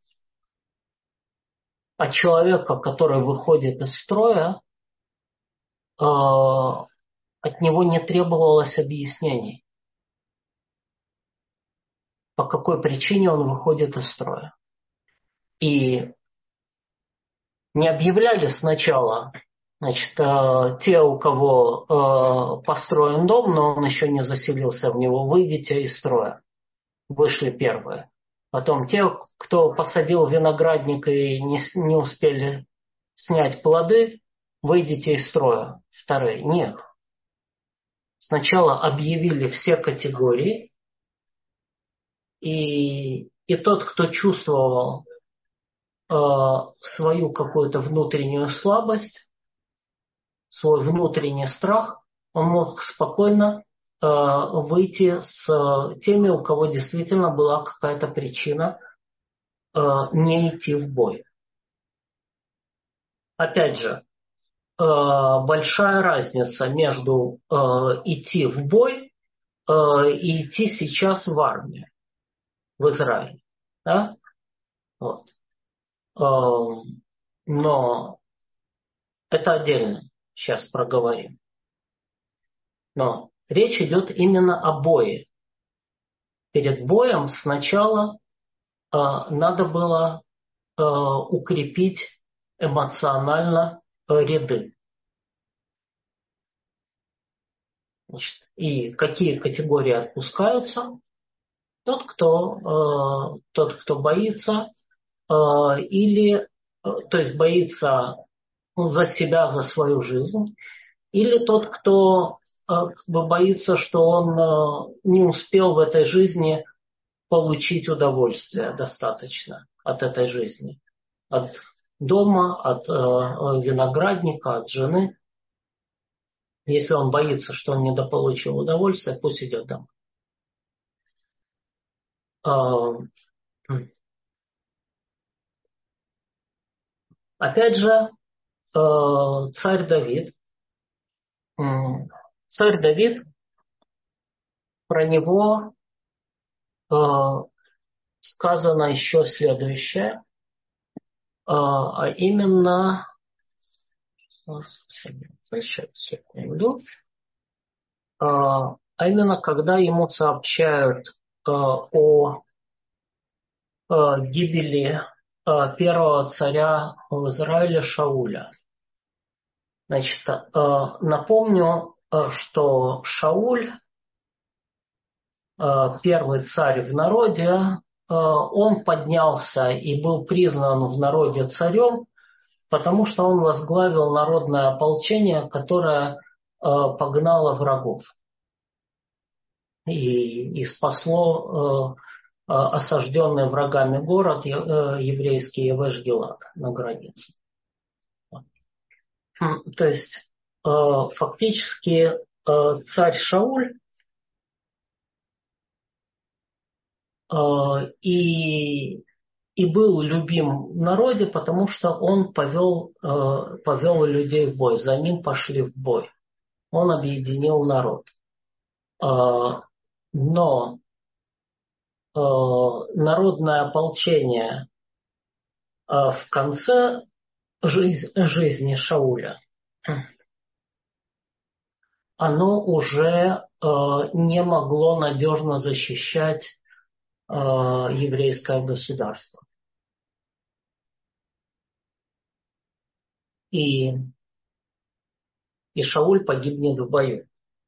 человеке, который выходит из строя, от него не требовалось объяснений, по какой причине он выходит из строя. И не объявляли сначала, значит, те, у кого построен дом, но он еще не заселился в него: выйдите из строя. Вышли первые. Потом те, кто посадил виноградник и не успели снять плоды: выйдите из строя. Вторые. Нет. Сначала объявили все категории, и тот, кто чувствовал свою какую-то внутреннюю слабость, свой внутренний страх, он мог спокойно выйти с теми, у кого действительно была какая-то причина не идти в бой. Опять же, большая разница между идти в бой и идти сейчас в армию в Израиле. Да? Вот. Но это отдельно сейчас проговорим. Но речь идет именно о бое. Перед боем сначала надо было укрепить эмоционально ряды. Значит, и какие категории отпускаются? Тот, кто боится, или, то есть боится за себя, за свою жизнь, или тот, кто боится, что он не успел в этой жизни получить удовольствие достаточно от этой жизни. От дома, от виноградника, от жены. Если он боится, что он недополучил удовольствие, пусть идет домой. Опять же, царь Давид, про него сказано еще следующее, а именно, когда ему сообщают о гибели первого царя в Израиле Шауля. Значит, напомню, что Шауль, первый царь в народе, он поднялся и был признан в народе царем, потому что он возглавил народное ополчение, которое погнало врагов и спасло осажденный врагами город еврейский Явеш-Гилад на границе. То есть фактически царь Шауль и был любим в народе, потому что он повел людей в бой, за ним пошли в бой. Он объединил народ. Но народное ополчение в конце жизни Шауля, оно уже не могло надежно защищать еврейское государство. И Шауль погибнет в бою.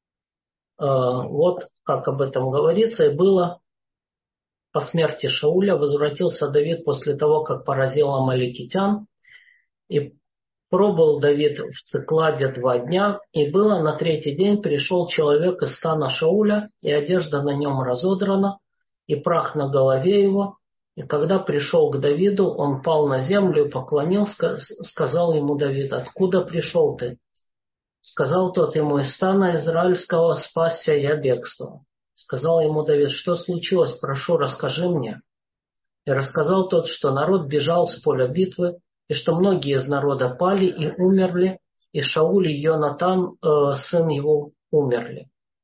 Вот как об этом говорится, и было по смерти Шауля возвратился Давид после того, как поразил амаликитян, и пробыл Давид в Цикладе 2 дня, и было на 3-й день пришел человек из стана Шауля, и одежда на нем разодрана, и прах на голове его. И когда пришел к Давиду, он пал на землю и поклонился, сказал ему Давид: «Откуда пришел ты?» Сказал тот ему: «Из стана израильского спасся я бегством». Сказал ему Давид: «Что случилось? Прошу, расскажи мне». И рассказал тот, что народ бежал с поля битвы, и что многие из народа пали и умерли, и Шауль и Йонатан, сын его, умерли.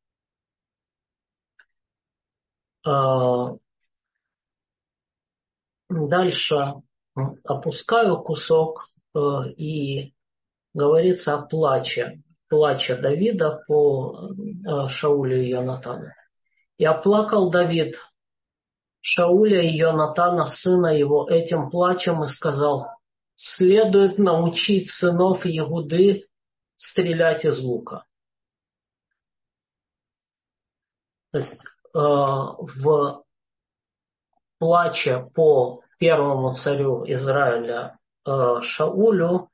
Дальше опускаю кусок, и говорится о плаче Давида по Шаулю и Йонатану. «И оплакал Давид Шауля и Йонатана, сына его, этим плачем, и сказал: следует научить сынов Иуды стрелять из лука». То есть в плаче по первому царю Израиля Шаулю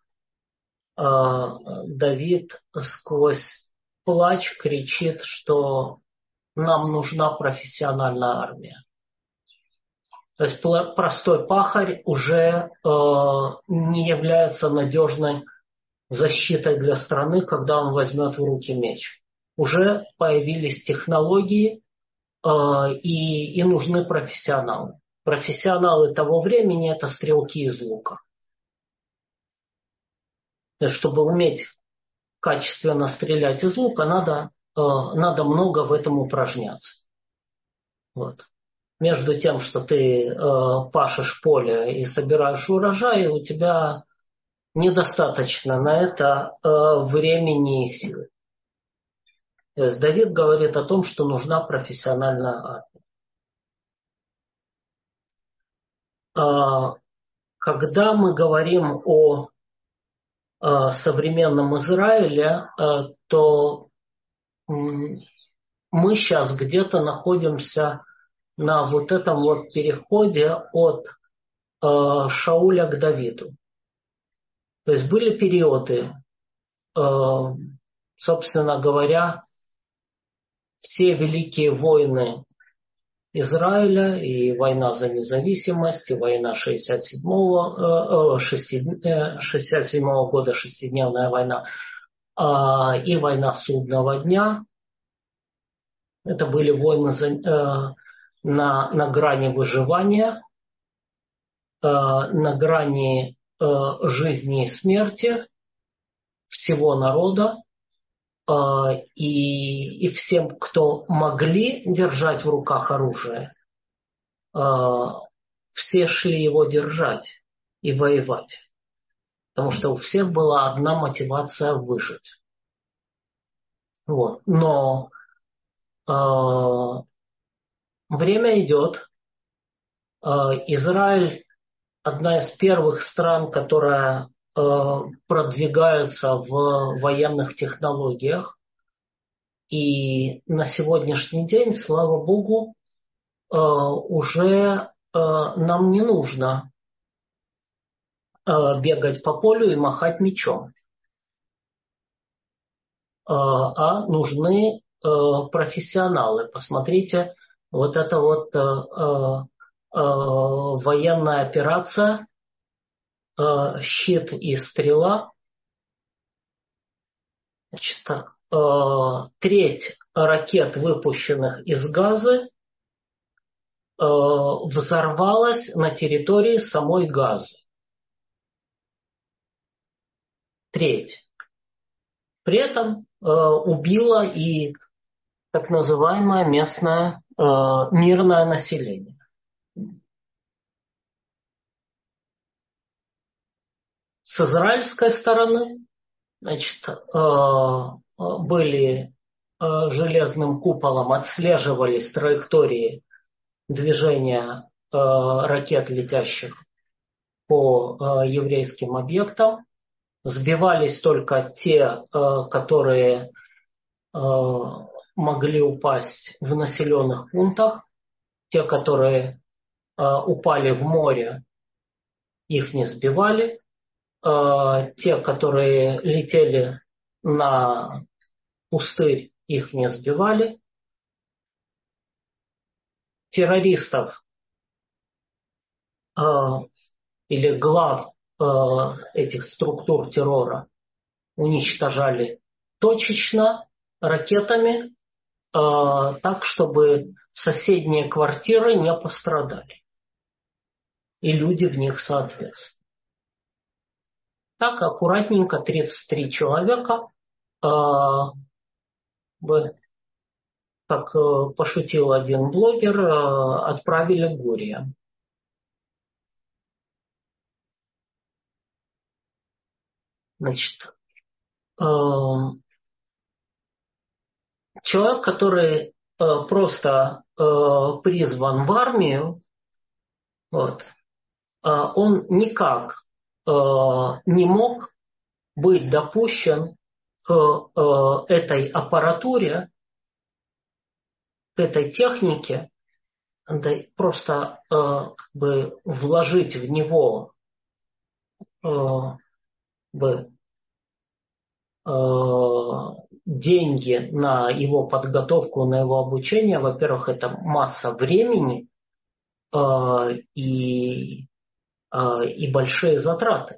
Давид сквозь плач кричит, что нам нужна профессиональная армия. То есть простой пахарь уже не является надежной защитой для страны, когда он возьмет в руки меч. Уже появились технологии, и нужны профессионалы. Профессионалы того времени – это стрелки из лука. То есть, чтобы уметь качественно стрелять из лука, надо много в этом упражняться. Вот. Между тем, что ты пашешь поле и собираешь урожай, у тебя недостаточно на это времени и сил. То есть Давид говорит о том, что нужна профессиональная армия. Когда мы говорим о современном Израиле, то мы сейчас где-то находимся на вот этом вот переходе от Шауля к Давиду. То есть были периоды, собственно говоря, все великие войны Израиля, и война за независимость, и война 67 года, шестидневная война, и война судного дня. Это были войны на грани выживания, на грани жизни и смерти всего народа. И всем, кто могли держать в руках оружие, все шли его держать и воевать. Потому что у всех была одна мотивация — выжить. Вот. Но время идет. Израиль – одна из первых стран, которая продвигается в военных технологиях. И на сегодняшний день, слава Богу, уже нам не нужно бегать по полю и махать мечом, а нужны профессионалы. Посмотрите, вот эта вот военная операция «Щит и стрела». Значит, треть ракет, выпущенных из Газы, взорвалась на территории самой Газы. Треть. При этом убило и так называемое местное мирное население. С израильской стороны, значит, были железным куполом, отслеживались траектории движения ракет, летящих по еврейским объектам. Сбивались только те, которые могли упасть в населенных пунктах. Те, которые упали в море, их не сбивали. Те, которые летели на пустырь, их не сбивали. Террористов или глав этих структур террора уничтожали точечно ракетами, так, чтобы соседние квартиры не пострадали. И люди в них соответственно. Так, аккуратненько 33 человека, как пошутил один блогер, отправили к Гуриям. Значит, человек, который просто призван в армию, вот, он никак не мог быть допущен к этой аппаратуре, к этой технике, да, просто как бы вложить в него деньги на его подготовку, на его обучение. Во-первых, это масса времени и большие затраты.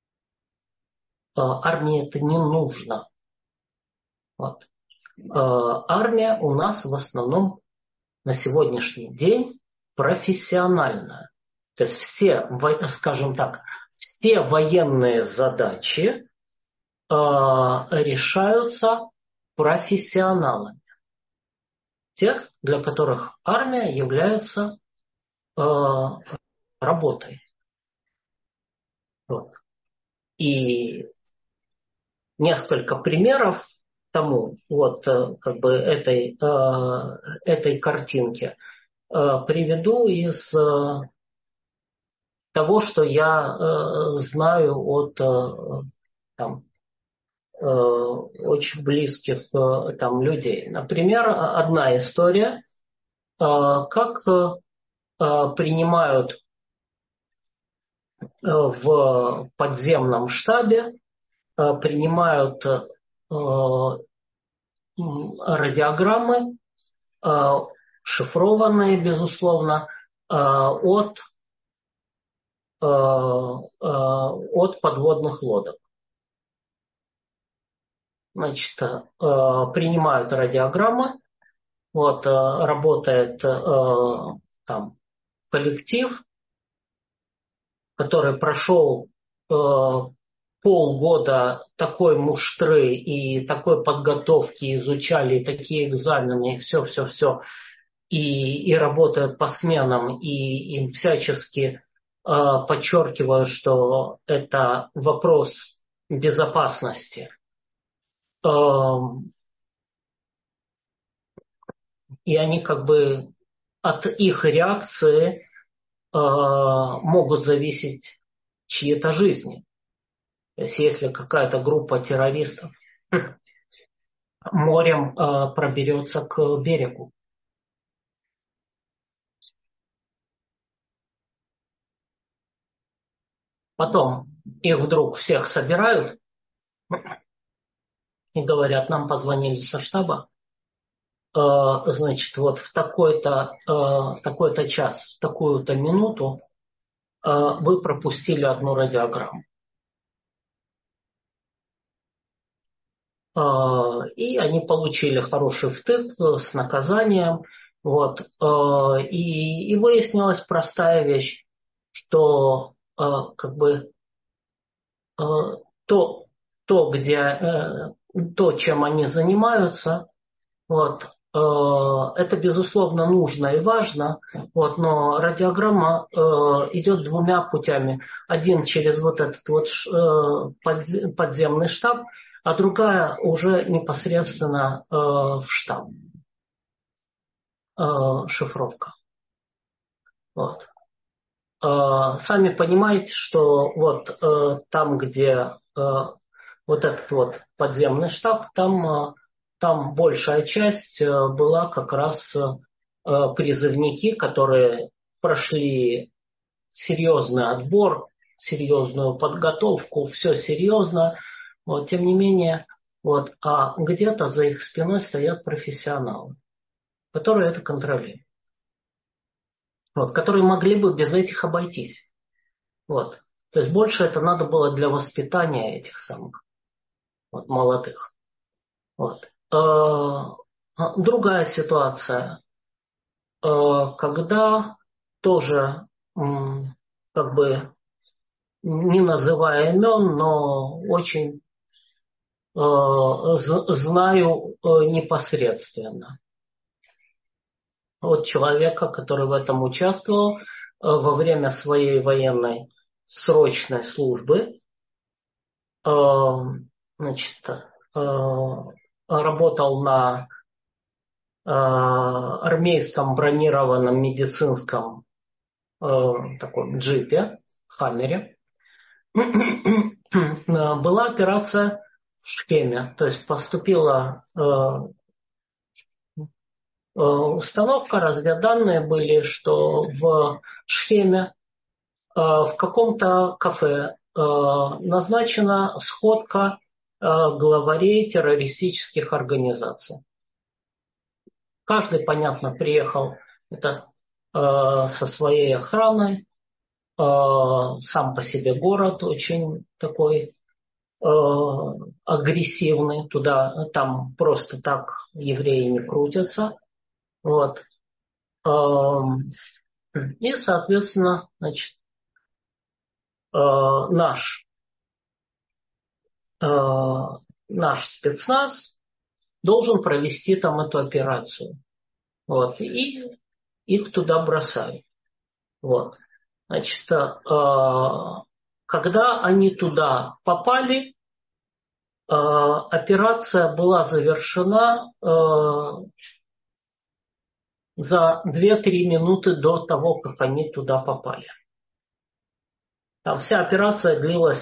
Армии это не нужно. Вот. Армия у нас в основном на сегодняшний день профессиональная. То есть все, скажем так, все военные задачи решаются профессионалами. Тех, для которых армия является работой. Вот. И несколько примеров тому, вот как бы этой картинке приведу из того, что я знаю от там, очень близких там людей. Например, одна история, как принимают в подземном штабе, принимают радиограммы, шифрованные, безусловно, от подводных лодок. Значит, принимают радиограммы, вот, работает там коллектив, который прошел полгода такой муштры и такой подготовки, изучали такие экзамены, и все, и работают по сменам, и им всячески подчеркивают, что это вопрос безопасности. И они как бы от их реакции могут зависеть чьи-то жизни. То есть если какая-то группа террористов морем проберется к берегу. Потом их вдруг всех собирают и говорят, нам позвонили со штаба, значит, вот в такой-то час, в такую-то минуту вы пропустили одну радиограмму. И они получили хороший втык с наказанием. Вот. И выяснилась простая вещь, что как бы э, то, то, чем они занимаются, вот, это, безусловно, нужно и важно, вот, но радиограмма идет двумя путями. Один через вот этот вот подземный штаб, а другая уже непосредственно в штаб, шифровка. Вот. Сами понимаете, что вот там, где вот этот вот подземный штаб, там большая часть была как раз призывники, которые прошли серьезный отбор, серьезную подготовку, все серьезно. Вот, тем не менее, вот, а где-то за их спиной стоят профессионалы, которые это контролируют, вот, которые могли бы без этих обойтись. Вот. То есть больше это надо было для воспитания этих самых вот, молодых. Вот. Другая ситуация, когда тоже как бы не называя имен, но очень знаю непосредственно от человека, который в этом участвовал во время своей военной срочной службы. Значит, работал на армейском бронированном медицинском таком джипе, хаммере. Была операция в Шхеме, то есть поступила установка, разведданные были, что в Шхеме в каком-то кафе назначена сходка главарей террористических организаций. Каждый, понятно, приехал со своей охраной. Сам по себе город очень такой агрессивный. Там просто так евреи не крутятся. Вот. И, соответственно, значит, наш спецназ должен провести там эту операцию. Вот. И их туда бросают. Вот. Значит, когда они туда попали, операция была завершена за 2-3 минуты до того, как они туда попали. Там вся операция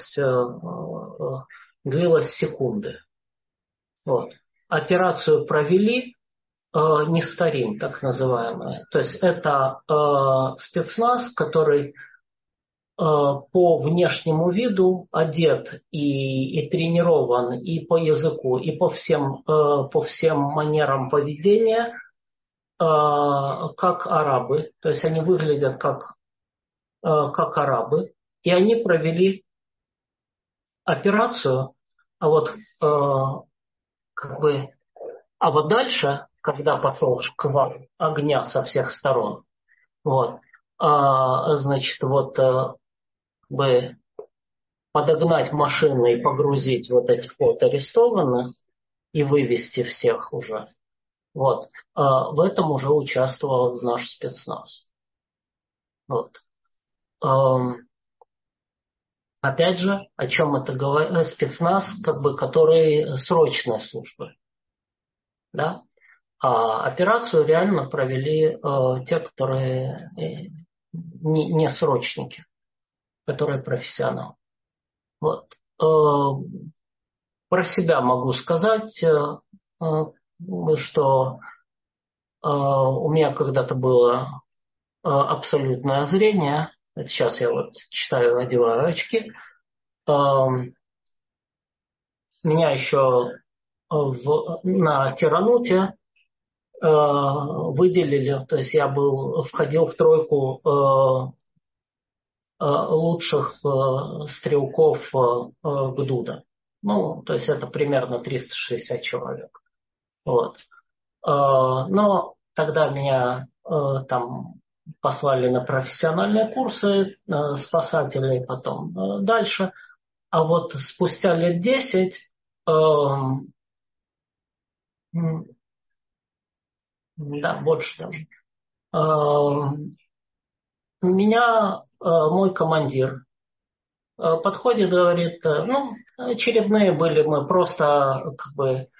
длилась секунды. Вот. Операцию провели Нестарим, так называемая. То есть это спецназ, который по внешнему виду одет и тренирован и по языку, и по всем манерам поведения, как арабы. То есть они выглядят как арабы. И они провели операцию, а вот дальше, когда пошел шквал огня со всех сторон, вот, значит, бы подогнать машины и погрузить вот этих вот арестованных и вывести всех уже. Вот. В этом уже участвовал наш спецназ. Вот. Опять же, о чем это говорит? Спецназ, который срочной службы. Да? А операцию реально провели те, которые не срочники, которые профессионалы. Вот. Про себя могу сказать, что у меня когда-то было абсолютное зрение. Это сейчас я вот читаю, надеваю очки. Меня еще на Тирануте выделили, то есть я входил в тройку лучших стрелков ГДУДа. Ну, то есть это примерно 360 человек. Вот. Но тогда меня там послали на профессиональные курсы спасателей, потом дальше. А вот спустя лет 10, да, больше даже, меня мой командир подходит, говорит, ну, очередные были, мы просто как бы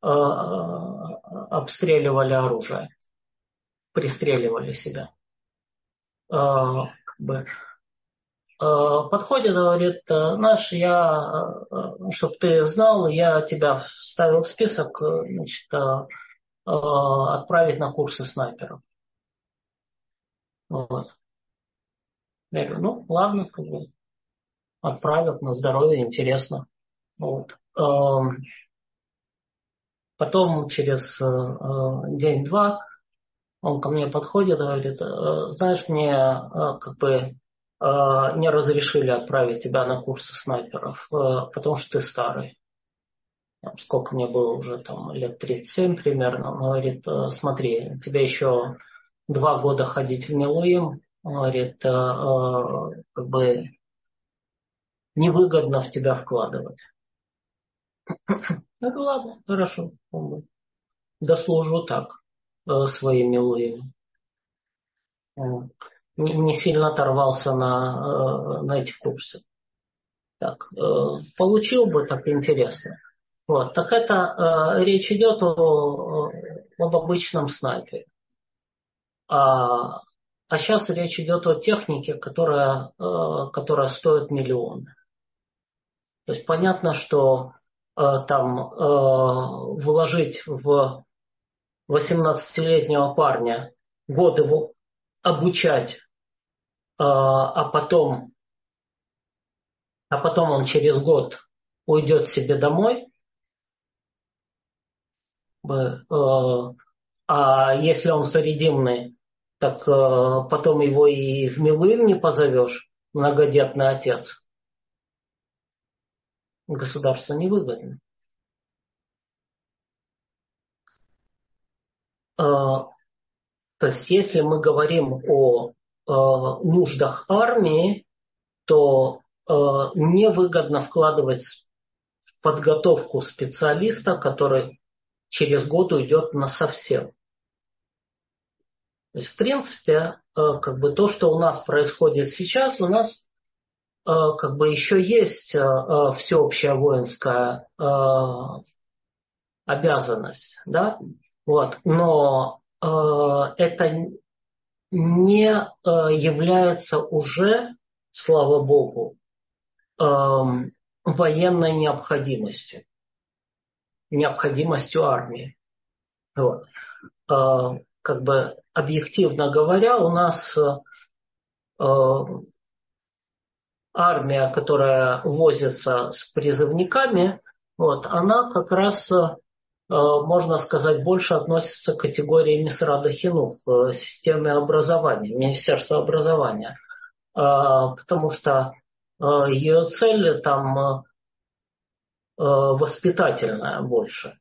обстреливали оружие, пристреливали себя. Как бы, подходит, говорит, знаешь, чтобы ты знал, я тебя вставил в список, значит, отправить на курсы снайперов. Вот. Я говорю, ну, ладно, как бы, отправят на здоровье, интересно. Вот. Потом через день-два он ко мне подходит и говорит, знаешь, мне как бы не разрешили отправить тебя на курсы снайперов, потому что ты старый. Сколько мне было уже, там, лет 37 примерно. Он говорит, смотри, тебе еще 2 года ходить в Милуим, он говорит, как бы невыгодно в тебя вкладывать. Я говорю, ладно, хорошо, дослужу так своим Милуим. Не сильно оторвался на эти курсы. Так, получил бы, так интересно. Вот, так это речь идет об обычном снайпере. А сейчас речь идет о технике, которая стоит миллионы. То есть понятно, что там вложить в 18-летнего парня год его обучать, а потом он через год уйдет себе домой, а если он срединный, так потом его и в Милым не позовешь, многодетный отец. Государство невыгодно. То есть, если мы говорим о нуждах армии, то невыгодно вкладывать в подготовку специалиста, который через год уйдет на совсем. То есть, в принципе, как бы то, что у нас происходит сейчас, у нас как бы еще есть всеобщая воинская обязанность, да, вот, но это не является уже, слава богу, военной необходимостью армии. Вот. Как бы объективно говоря, у нас армия, которая возится с призывниками, вот, она как раз, можно сказать, больше относится к категории Мисрада Хинух, системе образования, Министерства образования. Потому что ее цель там воспитательная больше,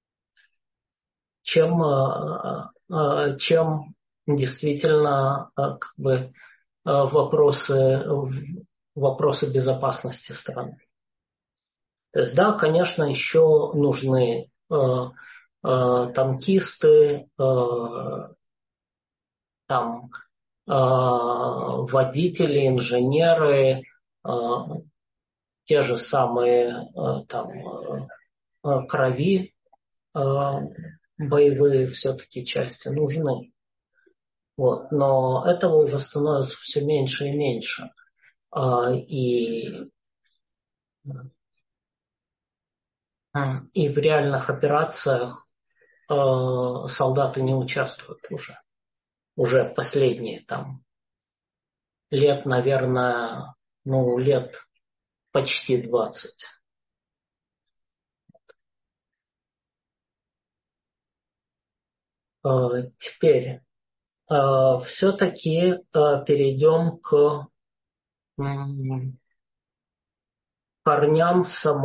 чем действительно как бы вопросы, вопросы безопасности страны. То есть, да, конечно, еще нужны танкисты, там, водители, инженеры, те же самые там, крови боевые все-таки части нужны. Вот. Но этого уже становится все меньше и меньше. И в реальных операциях солдаты не участвуют уже. Уже последние там лет, наверное, ну, лет почти 20. Теперь все-таки перейдем к корням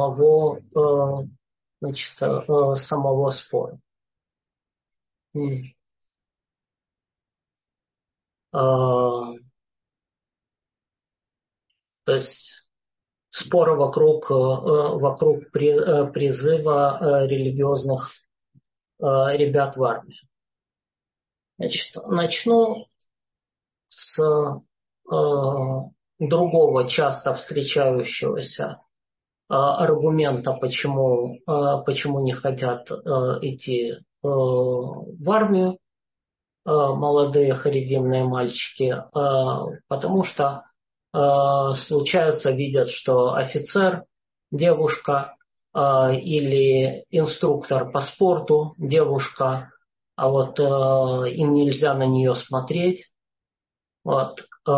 самого спора. То есть споры вокруг призыва религиозных ребят в армию. Значит, начну с другого часто встречающегося аргумента, почему не хотят идти в армию молодые харидимные мальчики, потому что случается, видят, что офицер, девушка или инструктор по спорту, девушка, а вот им нельзя на нее смотреть. Вот.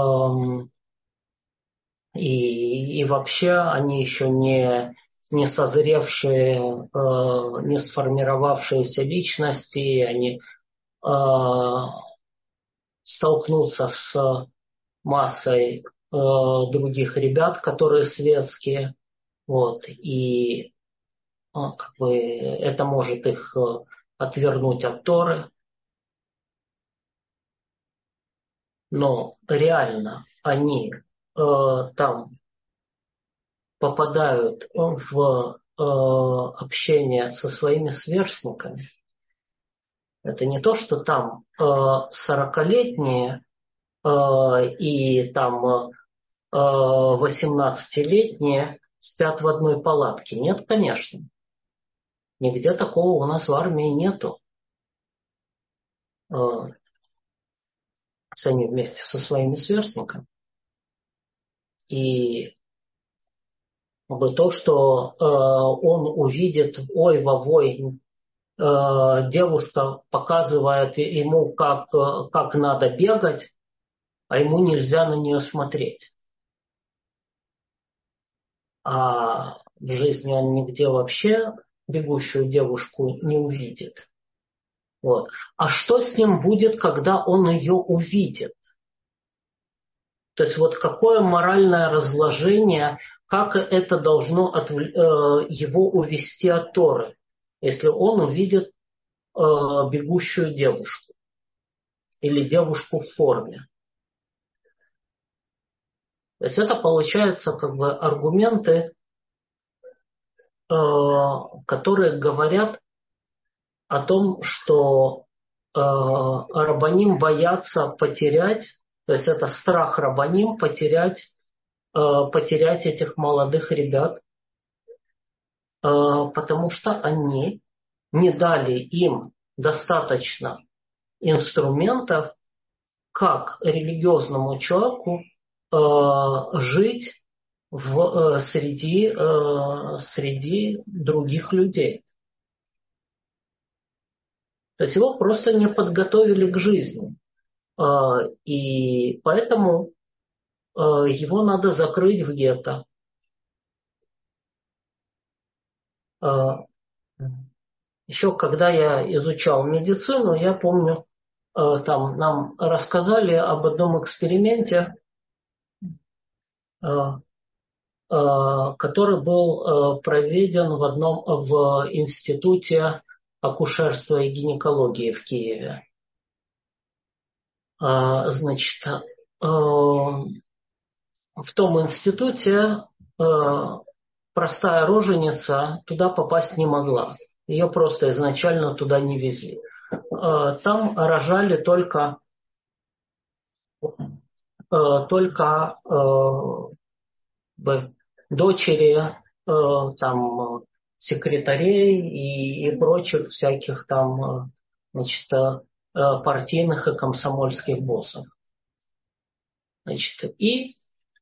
И вообще они еще не созревшие, не сформировавшиеся личности, они столкнутся с массой других ребят, которые светские, вот, и как бы это может их отвернуть от Торы, но реально они там попадают в общение со своими сверстниками. Это не то, что там 40-летние и там 18-летние спят в одной палатке. Нет, конечно. Нигде такого у нас в армии нету. Они вместе со своими сверстниками. И то, что он увидит, ой, вовой, девушка показывает ему, как надо бегать, а ему нельзя на нее смотреть. А в жизни он нигде вообще бегущую девушку не увидит. Вот. А что с ним будет, когда он ее увидит? То есть вот какое моральное разложение, как это должно его увести от Торы, если он увидит бегущую девушку или девушку в форме. То есть это получается как бы аргументы, которые говорят о том, что рабаним боятся потерять, то есть это страх рабаним потерять этих молодых ребят, потому что они не дали им достаточно инструментов, как религиозному человеку жить среди других людей. То есть его просто не подготовили к жизни. И поэтому его надо закрыть в гетто. Еще когда я изучал медицину, я помню, там нам рассказали об одном эксперименте, который был проведен в институте акушерства и гинекологии в Киеве. Значит, в том институте простая роженица туда попасть не могла. Ее просто изначально туда не везли. Там рожали только дочери там секретарей и прочих всяких там значит, партийных и комсомольских боссов. Значит, и,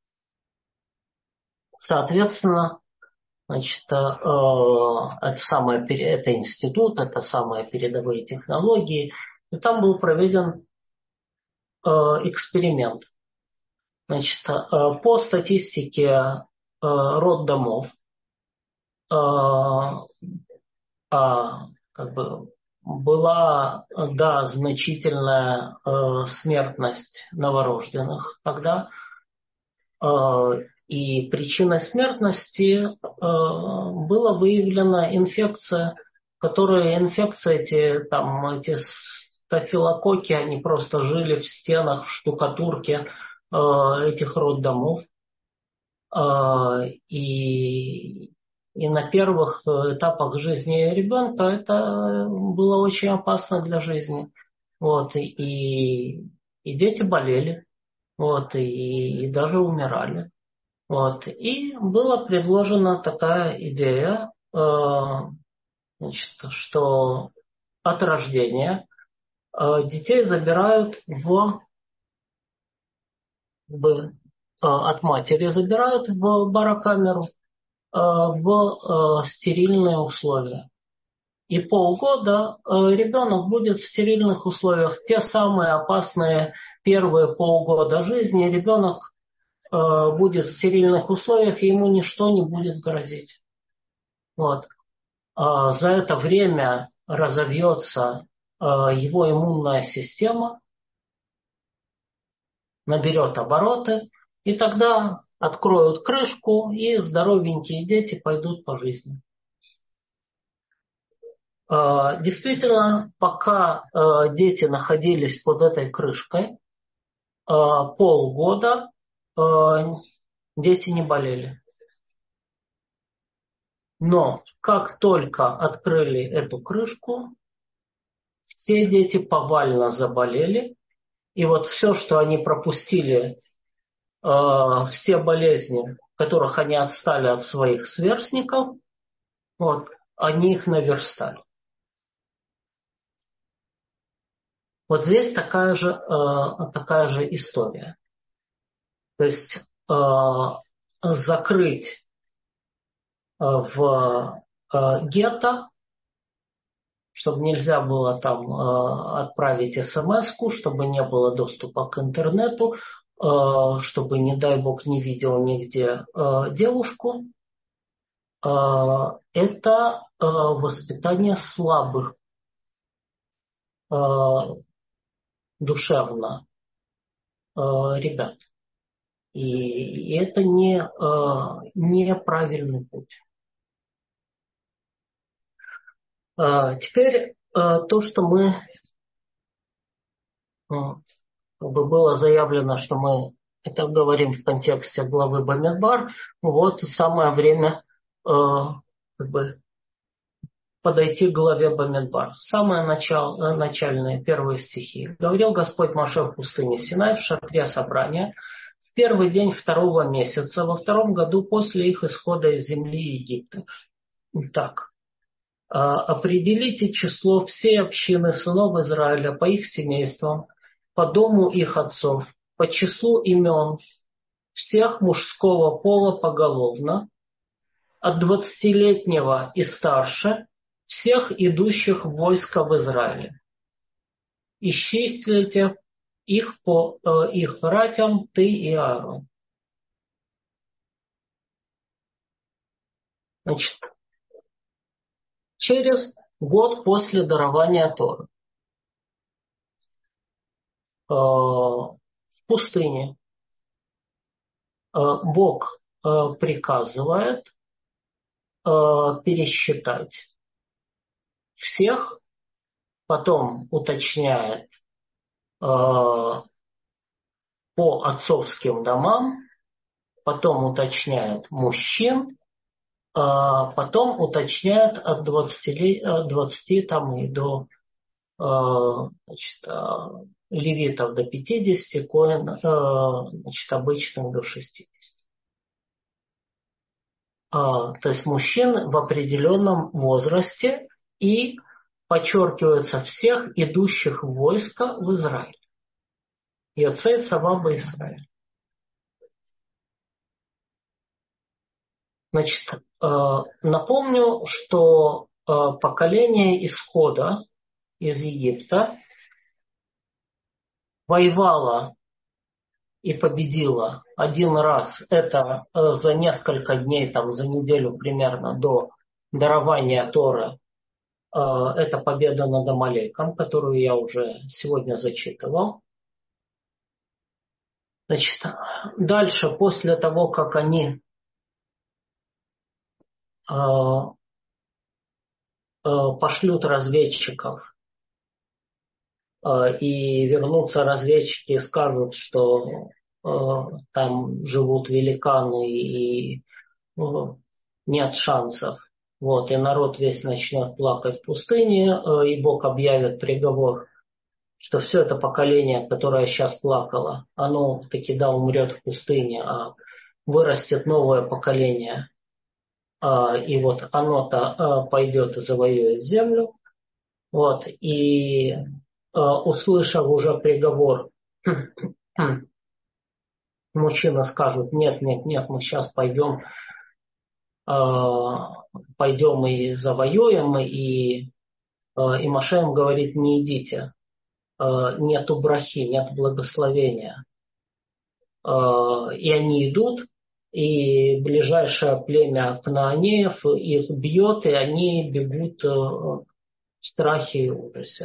соответственно, значит, это институт, это самые передовые технологии. И там был проведен эксперимент. Значит, по статистике роддомов как бы была, да, значительная смертность новорожденных тогда. И причиной смертности была выявлена инфекция, инфекции эти стафилококки, они просто жили в стенах, в штукатурке этих роддомов. И на первых этапах жизни ребенка это было очень опасно для жизни. Вот, и дети болели, вот, и даже умирали. Вот, и была предложена такая идея, значит, что от рождения детей забирают от матери забирают в барокамеру, в стерильные условия. И полгода ребенок будет в стерильных условиях. Те самые опасные первые полгода жизни ребенок будет в стерильных условиях, и ему ничто не будет грозить. Вот. За это время разовьется его иммунная система, наберет обороты, и тогда откроют крышку, и здоровенькие дети пойдут по жизни. Действительно, пока дети находились под этой крышкой, полгода дети не болели. Но как только открыли эту крышку, все дети повально заболели. И вот все, что они пропустили, все болезни, в которых они отстали от своих сверстников, вот, они их наверстали. Вот здесь такая же история. То есть закрыть в гетто, чтобы нельзя было там отправить смс-ку, чтобы не было доступа к интернету, чтобы, не дай бог, не видел нигде девушку. Это воспитание слабых душевно ребят. И это неправильный путь. Теперь то, что мы, было заявлено, что мы это говорим в контексте главы Бамидбар, вот самое время подойти к главе Бамидбар. Самое начальные первые стихи. «Говорил Господь Моше в пустыне Синай в шатре собрания в первый день второго месяца, во втором году после их исхода из земли Египта. Так, определите число всей общины сынов Израиля по их семействам, по дому их отцов, по числу имен всех мужского пола поголовно, от 20-летнего и старше, всех идущих в войско в Израиле. Исчислите их по их ратям, ты и Аарон». Значит, через год после дарования Торы в пустыне Бог приказывает пересчитать всех, потом уточняет по отцовским домам, потом уточняет мужчин, потом уточняет от 20 там и до левитов до 50, коэн обычных до 60. То есть мужчин в определенном возрасте, и подчеркивается всех идущих в войско в Израиль. Йоцей Цава Израиль. Значит, напомню, что поколение исхода из Египта воевало и победила один раз. Это за несколько дней, там, за неделю примерно до дарования Торы. Это победа над Амалеком, которую я уже сегодня зачитывал. Значит, дальше, после того, как они пошлют разведчиков, и вернутся разведчики и скажут, что там живут великаны и нет шансов. Вот, и народ весь начнет плакать в пустыне, и Бог объявит приговор, что все это поколение, которое сейчас плакало, оно таки да умрет в пустыне, а вырастет новое поколение, и вот оно-то пойдет и завоюет землю. Вот, и услышав уже приговор, мужчина скажет: нет, нет, нет, мы сейчас пойдем и завоюем, и Моше им говорит: не идите, нету брахи, нет благословения. И они идут, и ближайшее племя кнаанеев их бьет, и они бегут в страхе и ужасе.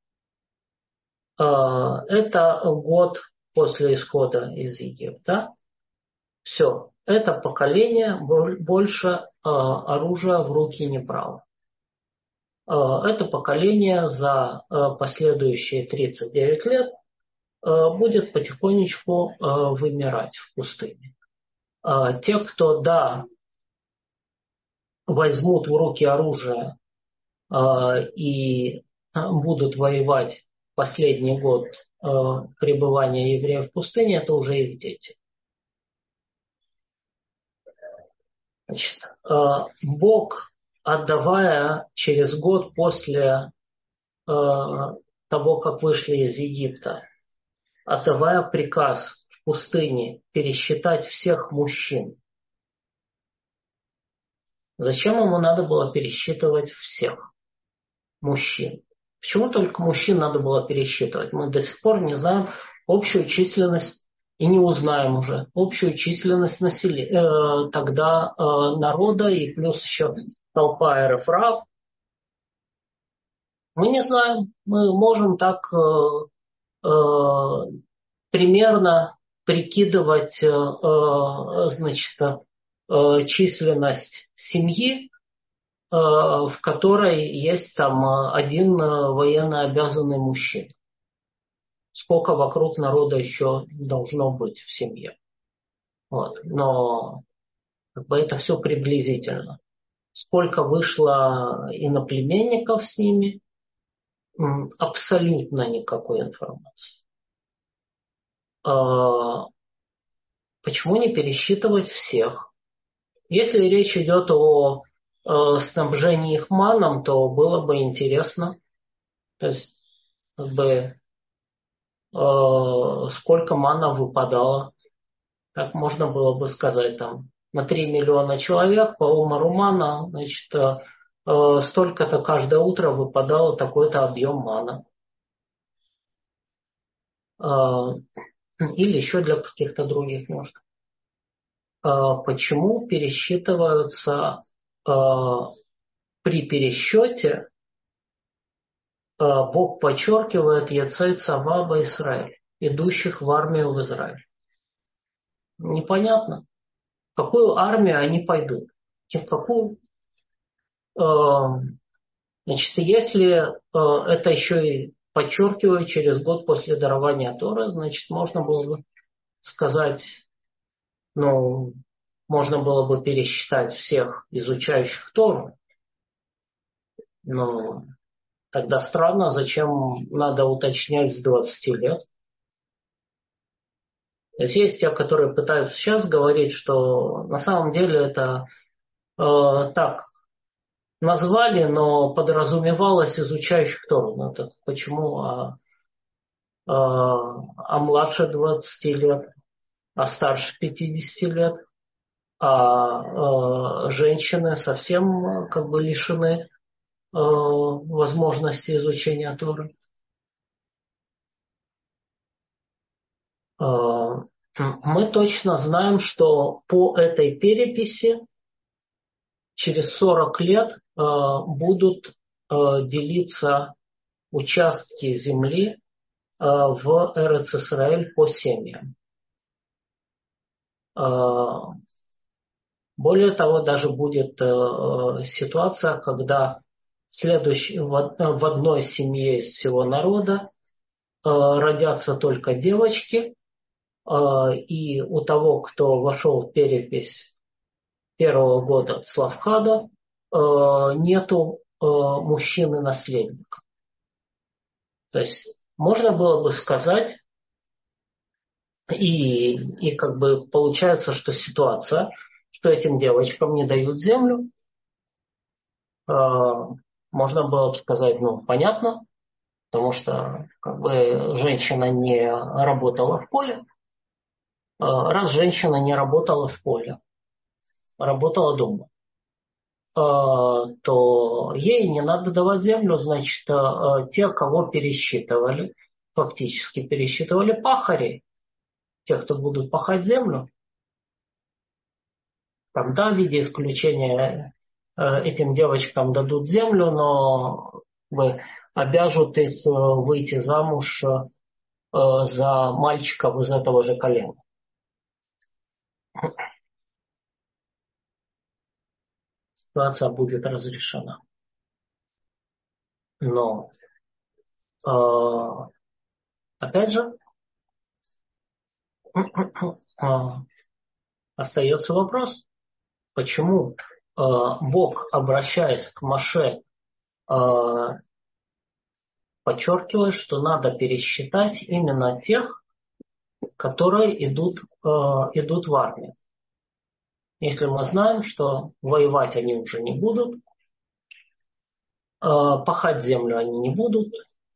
Это год после исхода из Египта. Все. Это поколение больше оружия в руки не брало. Это поколение за последующие 39 лет будет потихонечку вымирать в пустыне. Те, кто, да, возьмут в руки оружие и будут воевать последний год пребывания евреев в пустыне, это уже их дети. Значит, Бог, отдавая через год после того, как вышли из Египта, отдавая приказ в пустыне пересчитать всех мужчин, зачем ему надо было пересчитывать всех мужчин? Почему только мужчин надо было пересчитывать? Мы до сих пор не знаем общую численность и не узнаем уже общую численность тогда народа и плюс еще толпа эрефрав. Мы не знаем. Мы можем так примерно прикидывать значит, численность семьи, в которой есть там один военно обязанный мужчина. Сколько вокруг народа еще должно быть в семье. Вот. Но как бы это все приблизительно. Сколько вышло иноплеменников с ними, абсолютно никакой информации. Почему не пересчитывать всех? Если речь идет о снабжении их маном, то было бы интересно. То есть, как бы, сколько мана выпадало. Так можно было бы сказать, там, на 3 миллиона человек по умару мана, значит, столько-то каждое утро выпадало такой-то объем мана. Или еще для каких-то других нужд. Почему пересчитываются при пересчете, Бог подчеркивает Яцей Цаваба Израиль, идущих в армию в Израиль? Непонятно. В какую армию они пойдут? В какую? Значит, если это еще и подчеркиваю через год после дарования Торы, значит, можно было бы сказать, ну, можно было бы пересчитать всех изучающих Тору. Но тогда странно, зачем надо уточнять с 20 лет. То есть те, которые пытаются сейчас говорить, что на самом деле это так назвали, но подразумевалось изучающих Тору. Ну, так почему младше 20 лет, а старше 50 лет, а женщины совсем как бы лишены возможности изучения Торы? Мы точно знаем, что по этой переписи через 40 лет будут делиться участки земли в Эрец-Исраэль по семьям. Более того, даже будет ситуация, когда в одной семье из всего народа родятся только девочки, и у того, кто вошел в перепись первого года Славхада, нету мужчины-наследника. То есть можно было бы сказать, и как бы получается, что ситуация, что этим девочкам не дают землю, можно было бы сказать, ну, понятно, потому что как бы женщина не работала в поле. Раз женщина не работала в поле, работала дома, то ей не надо давать землю, значит, те, кого пересчитывали, фактически пересчитывали пахари, те, кто будут пахать землю, тогда в виде исключения этим девочкам дадут землю, но обяжут их выйти замуж за мальчиков из этого же колена. Ситуация будет разрешена. Но, опять же, остается вопрос, почему Бог, обращаясь к Моше, подчеркивает, что надо пересчитать именно тех, которые идут в армию. Если мы знаем, что воевать они уже не будут, пахать землю они не будут,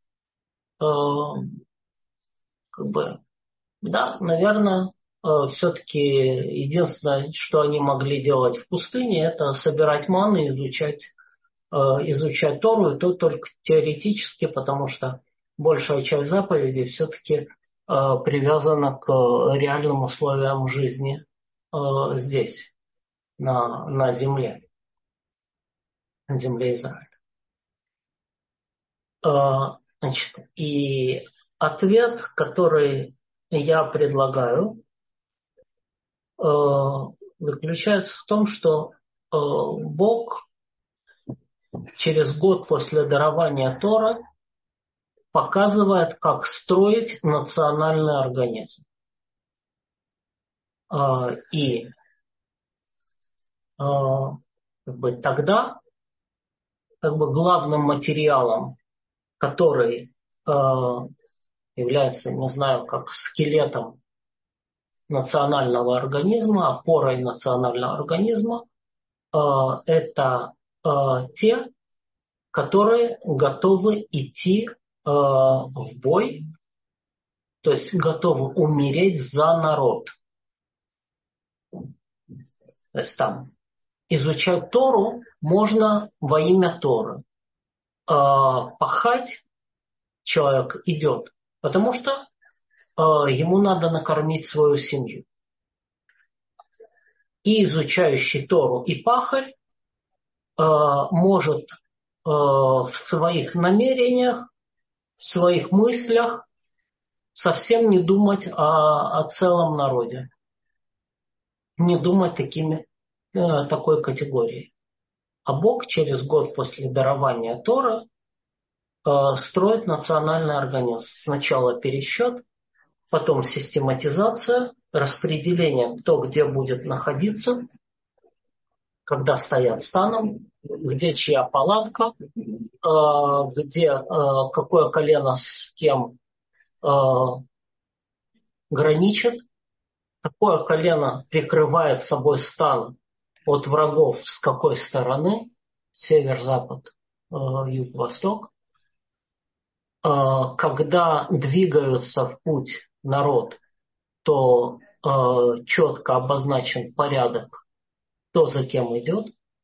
как бы, да, наверное, все-таки единственное, что они могли делать в пустыне, это собирать ману и изучать Тору, и то только теоретически, потому что большая часть заповедей все-таки привязана к реальным условиям жизни здесь, на земле Израиля. Значит, и ответ, который я предлагаю, заключается в том, что Бог через год после дарования Тора показывает, как строить национальный организм. И тогда главным материалом, который является, не знаю, как скелетом национального организма, опорой национального организма, это те, которые готовы идти в бой, то есть готовы умереть за народ. То есть там изучать Тору можно во имя Торы. Пахать человек идет, потому что ему надо накормить свою семью. И изучающий Тору и пахарь может в своих намерениях, в своих мыслях совсем не думать о целом народе, не думать такой категорией. А Бог через год после дарования Торы строит национальный организм. Сначала пересчет, потом систематизация, распределение, кто где будет находиться, когда стоят станом, где чья палатка, где какое колено с кем граничит, какое колено прикрывает собой стан от врагов с какой стороны, север, запад, юг, восток. Когда двигаются в путь народ, то четко обозначен порядок, кто за кем идет.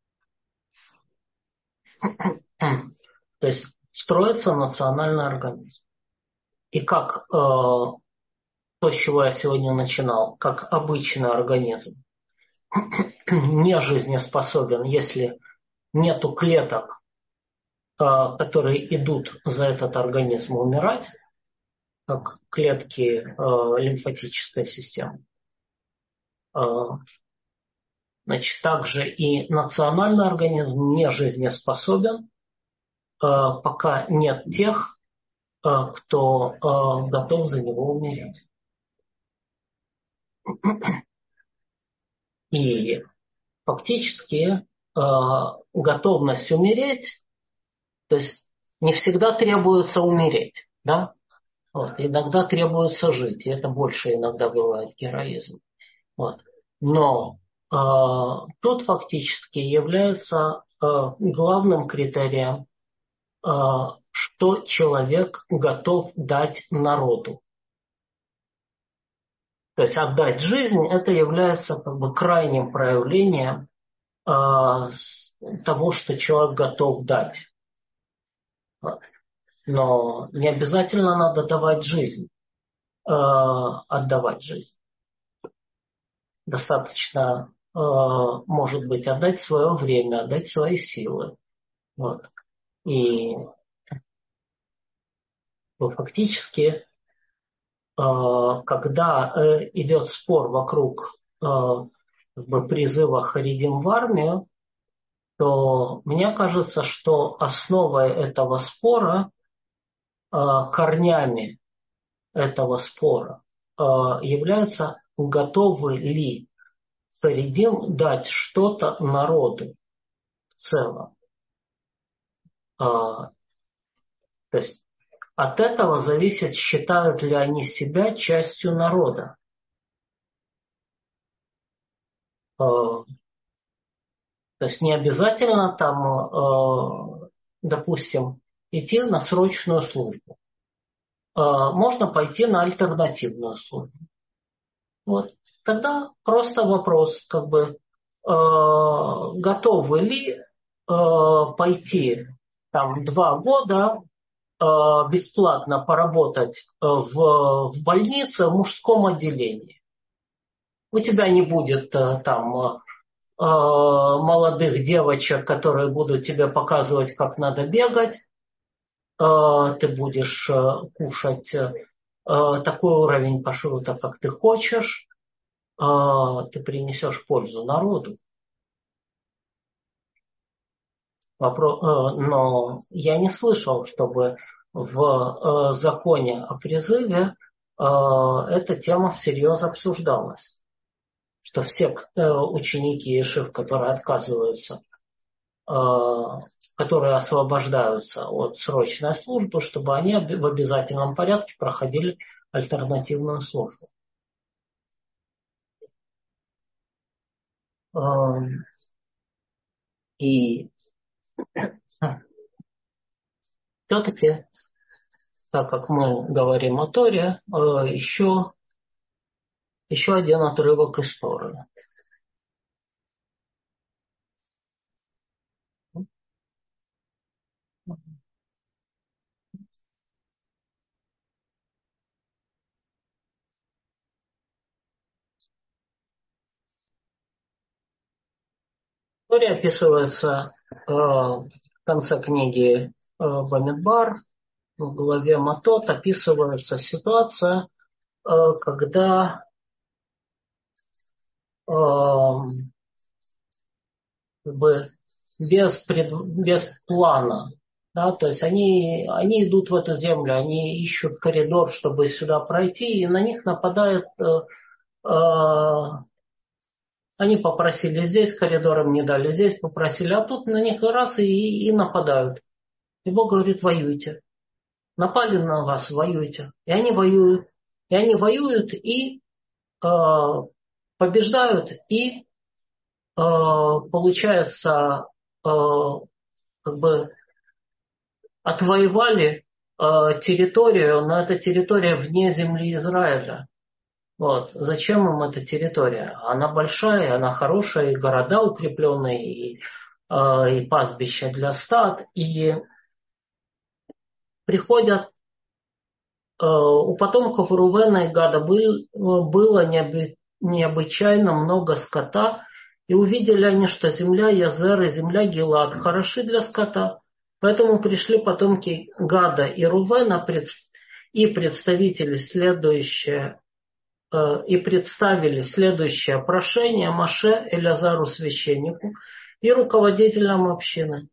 То есть строится национальный организм. И как то, с чего я сегодня начинал, как обычный организм не жизнеспособен, если нету клеток, которые идут за этот организм умирать, как клетки лимфатической системы, Значит, также и национальный организм не жизнеспособен, пока нет тех, кто готов за него умереть. И фактически готовность умереть, то есть не всегда требуется умереть, да? Вот, иногда требуется жить, и это больше иногда бывает героизм. Вот. Но тут фактически является главным критерием, что человек готов дать народу. То есть отдать жизнь, это является как бы крайним проявлением того, что человек готов дать. Но не обязательно надо давать жизнь, отдавать жизнь. Достаточно, может быть, отдать свое время, отдать свои силы. Вот. И фактически, когда идет спор вокруг как бы призыва харидим в армию, то мне кажется, что основой этого спора, корнями этого спора является, готовы ли харидим дать что-то народу в целом. То есть от этого зависит, считают ли они себя частью народа. То есть не обязательно там, допустим, идти на срочную службу. Можно пойти на альтернативную службу. Вот. Тогда просто вопрос, как бы, готовы ли пойти там 2 года бесплатно поработать в больнице в мужском отделении. У тебя не будет там молодых девочек, которые будут тебе показывать, как надо бегать. Ты будешь кушать такой уровень кашрута, как ты хочешь. Ты принесешь пользу народу. Но я не слышал, чтобы в законе о призыве эта тема всерьез обсуждалась. Что все ученики Ешив, которые отказываются, которые освобождаются от срочной службы, чтобы они в обязательном порядке проходили альтернативную службу. И все-таки, так как мы говорим о Торе, еще один отрывок из Торы. В Торе описывается в конце книги Бамидбар, в главе Матот описывается ситуация, когда как бы без плана. Да, то есть они идут в эту землю, они ищут коридор, чтобы сюда пройти, и на них нападает. Они попросили здесь коридор, им не дали здесь, попросили, а тут на них раз и нападают. И Бог говорит, воюйте. Напали на вас, воюйте. И они воюют. И они воюют и побеждают, и получается, как бы отвоевали территорию, но это территория вне земли Израиля. Вот. Зачем им эта территория? Она большая, она хорошая, и города укрепленные, и пастбища для стад. И приходят у потомков Рувена и Гада было необычайно много скота, и увидели они, что земля Язер и земля Гилад хороши для скота. Поэтому пришли потомки Гада и Рувена и представители, следующие и представили следующее прошение Моше, Элязару священнику и руководителям общины.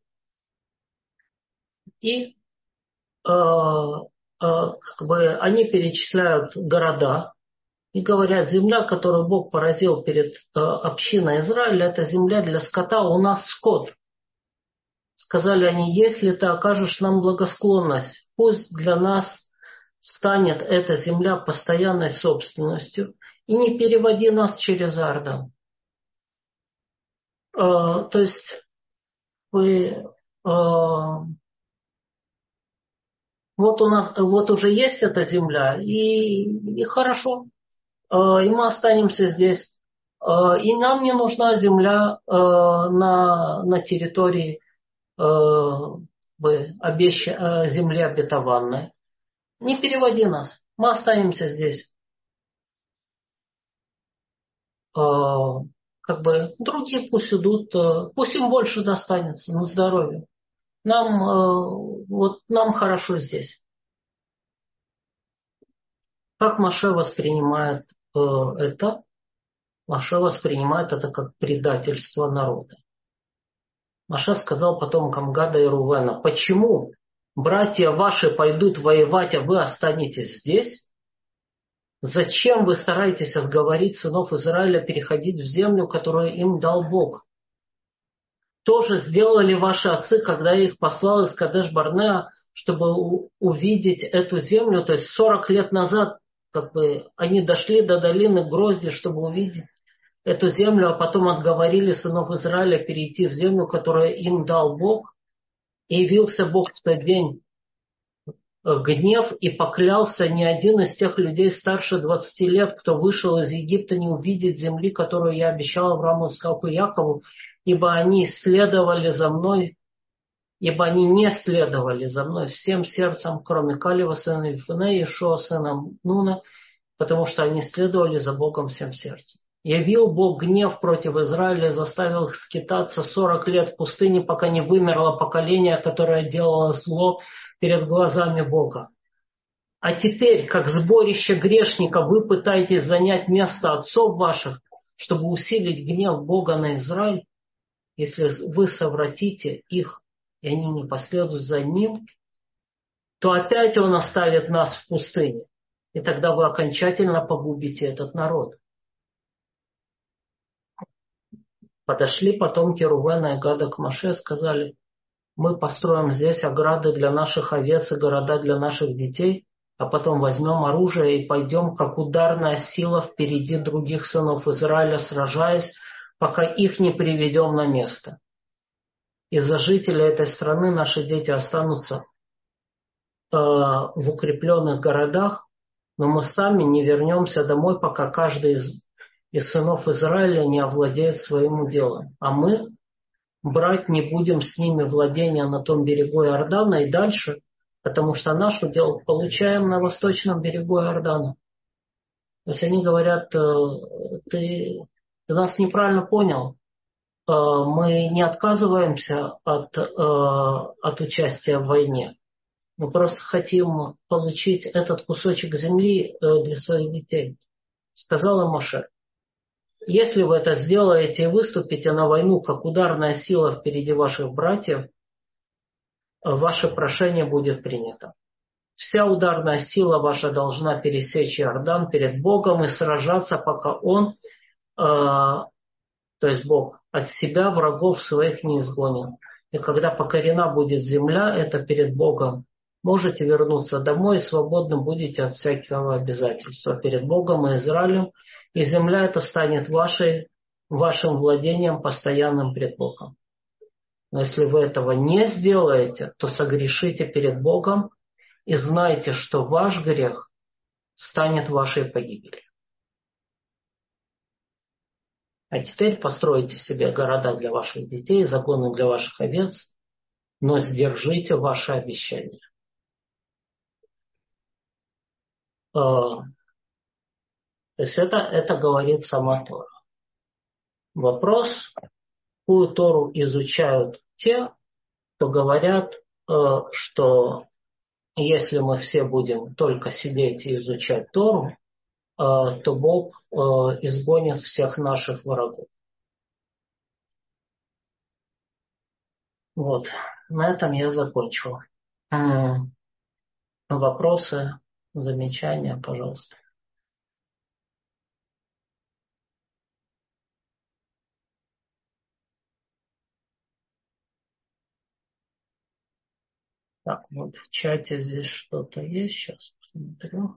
И они перечисляют города и говорят, земля, которую Бог поразил перед общиной Израиля, это земля для скота, у нас скот. Сказали они, если ты окажешь нам благосклонность, пусть для нас станет эта земля постоянной собственностью, и не переводи нас через Иордан. То есть вы, вот у нас вот уже есть эта земля, и хорошо, и мы останемся здесь. И нам не нужна земля на территории земли обетованной. Не переводи нас, мы останемся здесь. Другие пусть идут, пусть им больше достанется на здоровье. Нам хорошо здесь. Как Моше воспринимает это? Моше воспринимает это как предательство народа. Моше сказал потомкам Гада и Рувена, почему братья ваши пойдут воевать, а вы останетесь здесь? Зачем вы стараетесь сговорить сынов Израиля переходить в землю, которую им дал Бог? То же сделали ваши отцы, когда я их послал из Кадеш-Барнеа, чтобы увидеть эту землю. То есть 40 лет назад они дошли до долины Грозди, чтобы увидеть эту землю, а потом отговорили сынов Израиля перейти в землю, которую им дал Бог. И явился Бог в тот день гнев и поклялся ни один из тех людей старше 20 лет, кто вышел из Египта, не увидит земли, которую я обещал Аврааму, Исхаку и Якову, ибо они следовали за мной, ибо они не следовали за мной всем сердцем, кроме Калева, сына Ефуне, и Ишуа, сына Нуна, потому что они следовали за Богом всем сердцем. Явил Бог гнев против Израиля и заставил их скитаться 40 лет в пустыне, пока не вымерло поколение, которое делало зло перед глазами Бога. А теперь, как сборище грешников, вы пытаетесь занять место отцов ваших, чтобы усилить гнев Бога на Израиль. Если вы совратите их, и они не последуют за ним, то опять он оставит нас в пустыне. И тогда вы окончательно погубите этот народ. Подошли потомки Рувена и Гада к Моше и сказали, мы построим здесь ограды для наших овец и города для наших детей, а потом возьмем оружие и пойдем, как ударная сила, впереди других сынов Израиля, сражаясь, пока их не приведем на место. Из-за жителей этой страны наши дети останутся в укрепленных городах, но мы сами не вернемся домой, пока каждый из сынов Израиля не овладеет своим уделом. А мы брать не будем с ними владения на том берегу Иордана и дальше, потому что наш удел получаем на восточном берегу Иордана. То есть они говорят, ты нас неправильно понял, мы не отказываемся от участия в войне. Мы просто хотим получить этот кусочек земли для своих детей. Сказал им Моше, если вы это сделаете и выступите на войну как ударная сила впереди ваших братьев, ваше прошение будет принято. Вся ударная сила ваша должна пересечь Иордан перед Богом и сражаться, пока Он, то есть Бог, от себя врагов своих не изгонит. И когда покорена будет земля, это перед Богом, можете вернуться домой и свободны будете от всякого обязательства перед Богом и Израилем, и земля эта станет вашим владением постоянным пред Богом. Но если вы этого не сделаете, то согрешите перед Богом и знайте, что ваш грех станет вашей погибелью. А теперь постройте себе города для ваших детей, загоны для ваших овец, но сдержите ваши обещания. То есть это говорит сама Тора. Вопрос, какую Тору изучают те, кто говорят, что если мы все будем только сидеть и изучать Тору, то Бог изгонит всех наших врагов. Вот, на этом я закончил. Вопросы, замечания, пожалуйста. Так, вот в чате здесь что-то есть, сейчас посмотрю.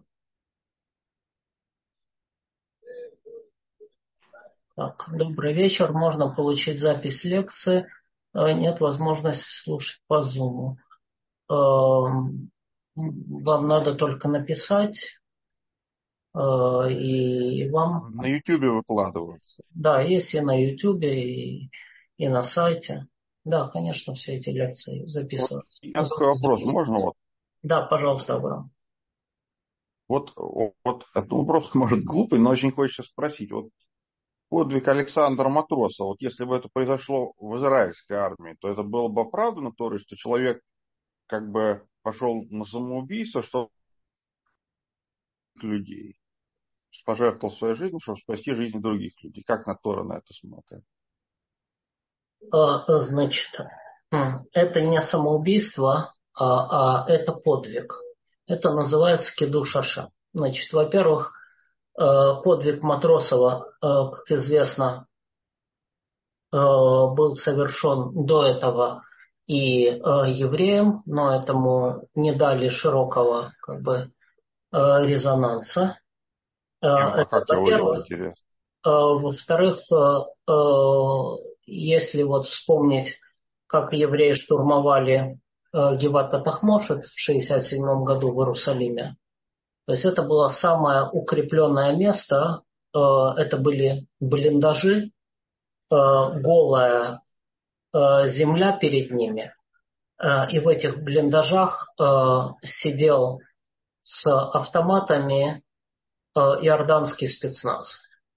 Так, добрый вечер, можно получить запись лекции, нет возможности слушать по Zoom. Вам надо только написать, и вам... На Ютубе выкладываются. Да, есть и на Ютубе, и на сайте. Да, конечно, все эти лекции Вот записываются. я такой вопрос, можно вот? Да, пожалуйста, Абрам. Вот этот вопрос может глупый, но очень хочется спросить. Вот подвиг Александра Матроса, вот если бы это произошло в израильской армии, то это было бы оправдано, то есть, что человек как бы пошел на самоубийство, чтобы людей, пожертвовал своей жизнью, чтобы спасти жизни других людей. Как на Тора на это смотрит? Значит, это не самоубийство, это подвиг. Это называется кидуш Ашем. Значит, во-первых, подвиг Матросова, как известно, был совершен до этого и евреем, но этому не дали широкого резонанса. А Это как его люди, во-первых. интересно? Во-вторых, если вот вспомнить, как евреи штурмовали Геват Тахмошет в 1967 году в Иерусалиме, то есть это было самое укрепленное место, это были блиндажи, голая земля перед ними, и в этих блиндажах сидел с автоматами иорданский спецназ.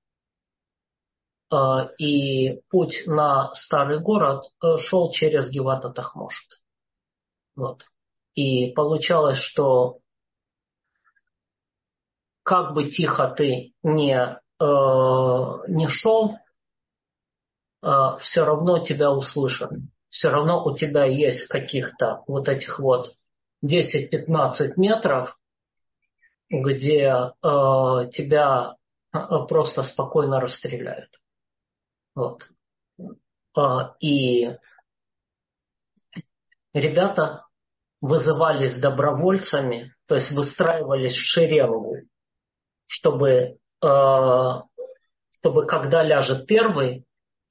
И путь на старый город шел через Гевата Тахмошет. Вот. И получалось, что как бы тихо ты не шел, все равно тебя услышат. Все равно у тебя есть каких-то вот этих вот 10-15 метров, где тебя просто спокойно расстреляют. Вот. И ребята вызывались добровольцами, то есть выстраивались в шеренгу, чтобы, чтобы когда ляжет первый,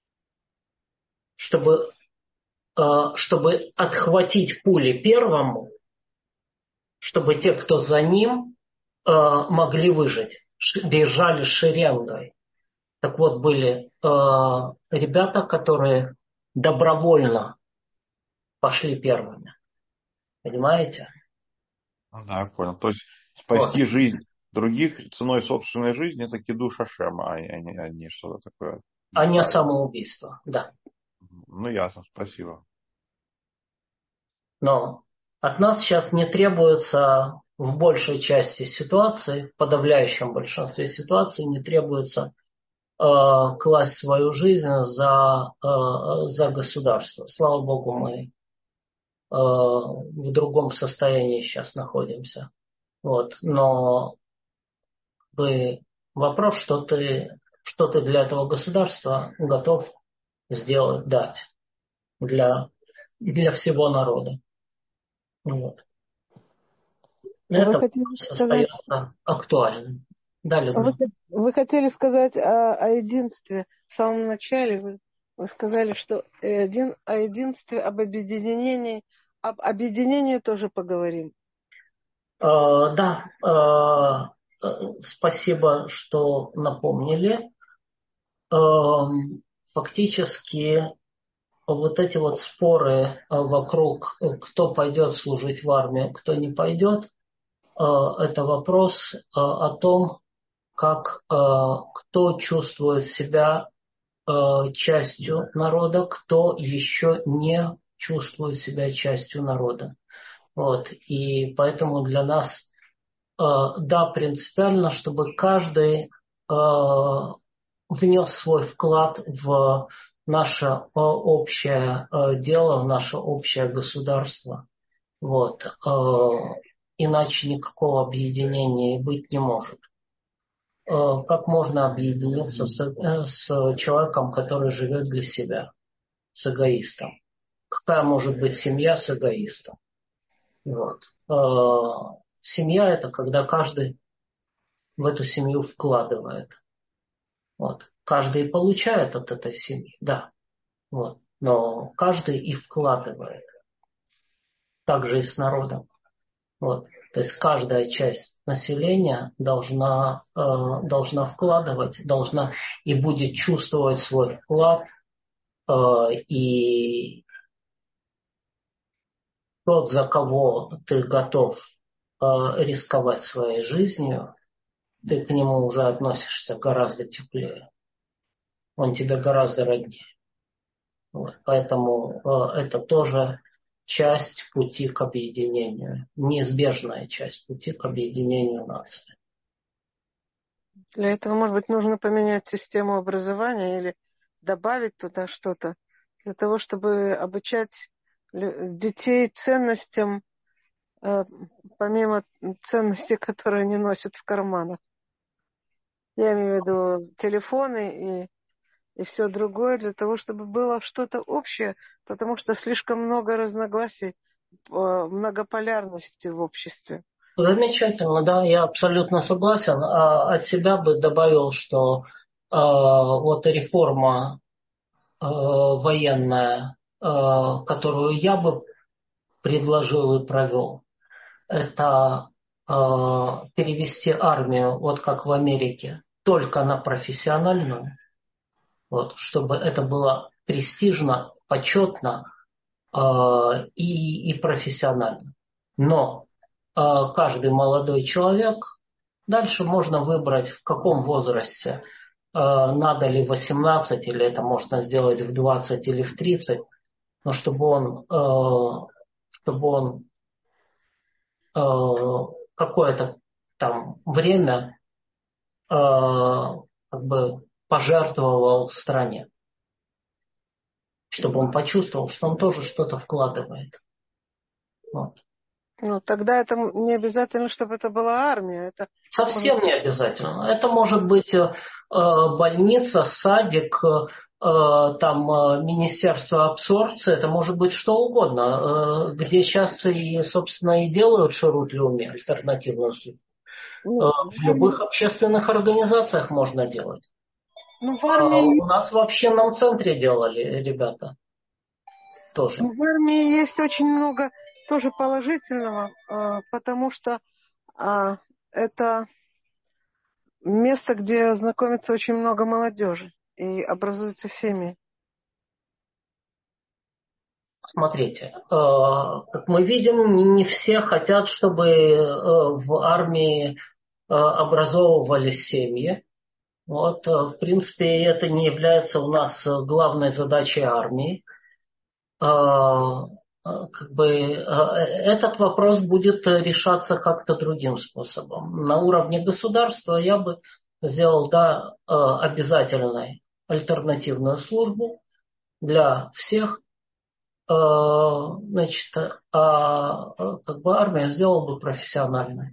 чтобы, чтобы отхватить пули первому, чтобы те, кто за ним, могли выжить. Бежали шеренгой. Так вот, были ребята, которые добровольно пошли первыми. Понимаете? Да, я понял. То есть Вот. спасти жизнь других ценой собственной жизни — это кидуш Ашема, а не что-то такое А не неправильное. самоубийство, да. Ну, ясно, спасибо. Но от нас сейчас не требуется в большей части ситуаций, в подавляющем большинстве ситуаций не требуется класть свою жизнь за государство. Слава Богу, мы в другом состоянии сейчас находимся. Вот. Но вопрос, что ты для этого государства готов сделать, дать для всего народа. Вот. Вы Это хотели сказать, остается актуальным. Да, вы, Людмила. вы хотели сказать о единстве. В самом начале вы сказали, что о единстве, об объединении тоже поговорим. Да, спасибо, что напомнили. Фактически вот эти вот споры вокруг, кто пойдет служить в армию, кто не пойдет, это вопрос о том, как кто чувствует себя частью народа, кто еще не чувствует себя частью народа. Вот. И поэтому для нас да, принципиально, чтобы каждый внес свой вклад в наше общее дело, в наше общее государство. Вот. Иначе никакого объединения и быть не может. Как можно объединиться с человеком, который живет для себя, с эгоистом? Какая может быть семья с эгоистом? Вот. Семья – это когда каждый в эту семью вкладывает. Вот. Каждый получает от этой семьи, да. Вот. Но каждый и вкладывает. Так же и с народом. Вот. То есть каждая часть населения должна вкладывать, должна и будет чувствовать свой вклад. И тот, за кого ты готов рисковать своей жизнью, ты к нему уже относишься гораздо теплее. Он тебе гораздо роднее. Вот. Поэтому это тоже часть пути к объединению, неизбежная часть пути к объединению нации. Для этого, может быть, нужно поменять систему образования или добавить туда что-то, для того, чтобы обучать детей ценностям, помимо ценностей, которые они носят в карманах. Я имею в виду телефоны и все другое, для того, чтобы было что-то общее, потому что слишком много разногласий, многополярности в обществе. Замечательно, да, я абсолютно согласен. От себя бы добавил, что вот реформа военная, которую я бы предложил и провел, это перевести армию, вот как в Америке, только на профессиональную, вот, чтобы это было престижно, почетно и профессионально. Но каждый молодой человек, дальше можно выбрать, в каком возрасте, надо ли 18, или это можно сделать в 20 или в 30, но чтобы он какое-то там время как бы пожертвовал стране, чтобы он почувствовал, что он тоже что-то вкладывает. Вот. Ну, тогда это не обязательно, чтобы это была армия. Это Совсем не обязательно. Это может быть больница, садик, министерство абсорбции, это может быть что угодно, где сейчас и, собственно, и делают шурут-люми, альтернативную службу. В любых общественных организациях можно делать. Ну, в армии, У нас в общинном центре делали ребята тоже. в армии есть очень много тоже положительного, потому что это место, где знакомится очень много молодежи и образуются семьи. Смотрите, как мы видим, не все хотят, чтобы в армии образовывались семьи. Вот, в принципе, это не является у нас главной задачей армии. Как бы этот вопрос будет решаться как-то другим способом. На уровне государства я бы сделал, да, обязательной альтернативную службу для всех. Значит, как бы армию сделал бы профессиональной.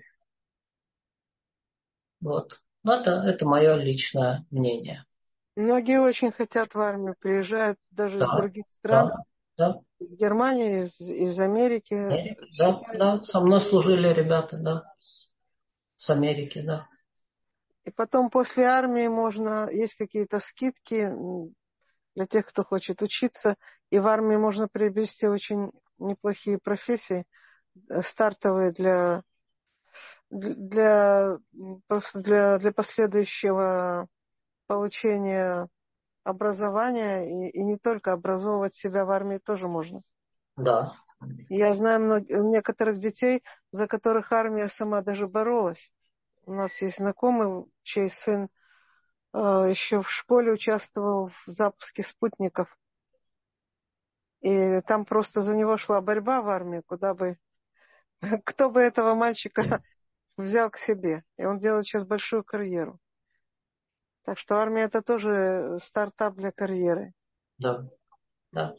Вот. Это мое личное мнение. Многие очень хотят в армию, приезжают даже из Да, других стран, да, да. из Германии, из Америки. Да, да. Со мной служили ребята, да. С Америки, да. И потом после армии есть какие-то скидки для тех, кто хочет учиться. И в армии можно приобрести очень неплохие профессии, стартовые для последующего получения образования. И не только образовывать себя в армии тоже можно. Да. Я знаю некоторых детей, за которых армия сама даже боролась. У нас есть знакомый, чей сын еще в школе участвовал в запуске спутников. И там просто за него шла борьба в армии, кто бы этого мальчика взял к себе. И он делает сейчас большую карьеру. Так что армия это тоже стартап для карьеры. Да, да.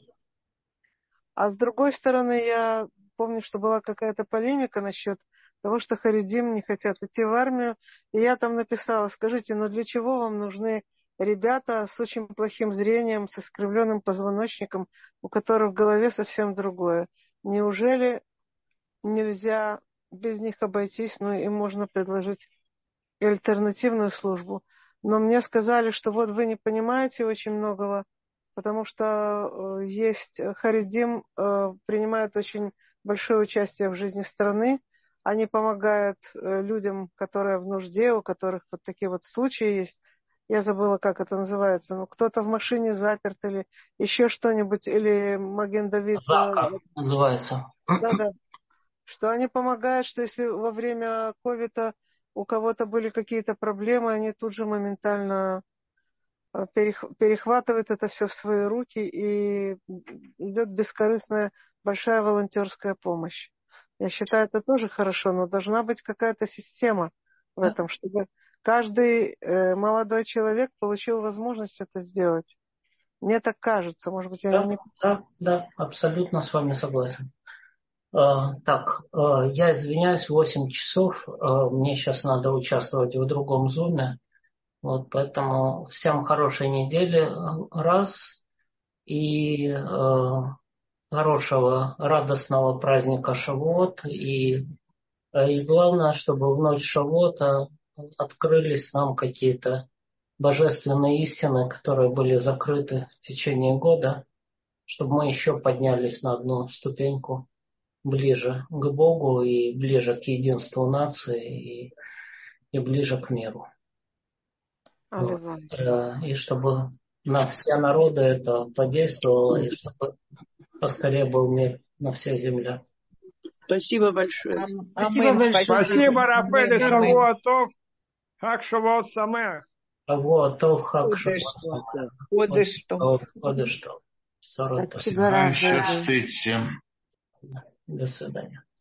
А с другой стороны, я помню, что была какая-то полемика насчет того, что харидим не хотят идти в армию. И я там написала, скажите, ну для чего вам нужны ребята с очень плохим зрением, с искривленным позвоночником, у которых в голове совсем другое? Неужели нельзя без них обойтись, ну им можно предложить и альтернативную службу? Но мне сказали, что вот вы не понимаете очень многого, потому что есть харидим, принимают очень большое участие в жизни страны. Они помогают людям, которые в нужде, у которых вот такие вот случаи есть. Я забыла, как это называется. Ну, кто-то в машине заперт или еще что-нибудь, или Маген Давид. Зака называется. Да-да. Что они помогают, что если во время ковида у кого-то были какие-то проблемы, они тут же моментально перехватывают это все в свои руки, и идет бескорыстная большая волонтерская помощь. Я считаю, это тоже хорошо, но должна быть какая-то система в Да, этом, чтобы каждый молодой человек получил возможность это сделать. Мне так кажется, может быть, я да, не... да, да, абсолютно с вами согласен. Так, я извиняюсь, 8 часов. Мне сейчас надо участвовать в другом зуме. Вот, поэтому всем хорошей недели. Раз. И хорошего, радостного праздника Шавуот. И главное, чтобы в ночь Шавуота открылись нам какие-то божественные истины, которые были закрыты в течение года, чтобы мы еще поднялись на одну ступеньку ближе к Богу и ближе к единству нации и ближе к миру. Вот. Аллилуйя. И чтобы на все народы это подействовало, и чтобы поскорее был мир на всей земле. Спасибо большое. Спасибо большое. Спасибо, Рафаэль, Аминь. Шавуатов. Хак Шавуот Самех. Вот, Хак Кодыш-то. Кодыш. Спасибо, Рафаэль. Счастьте всем. До свидания.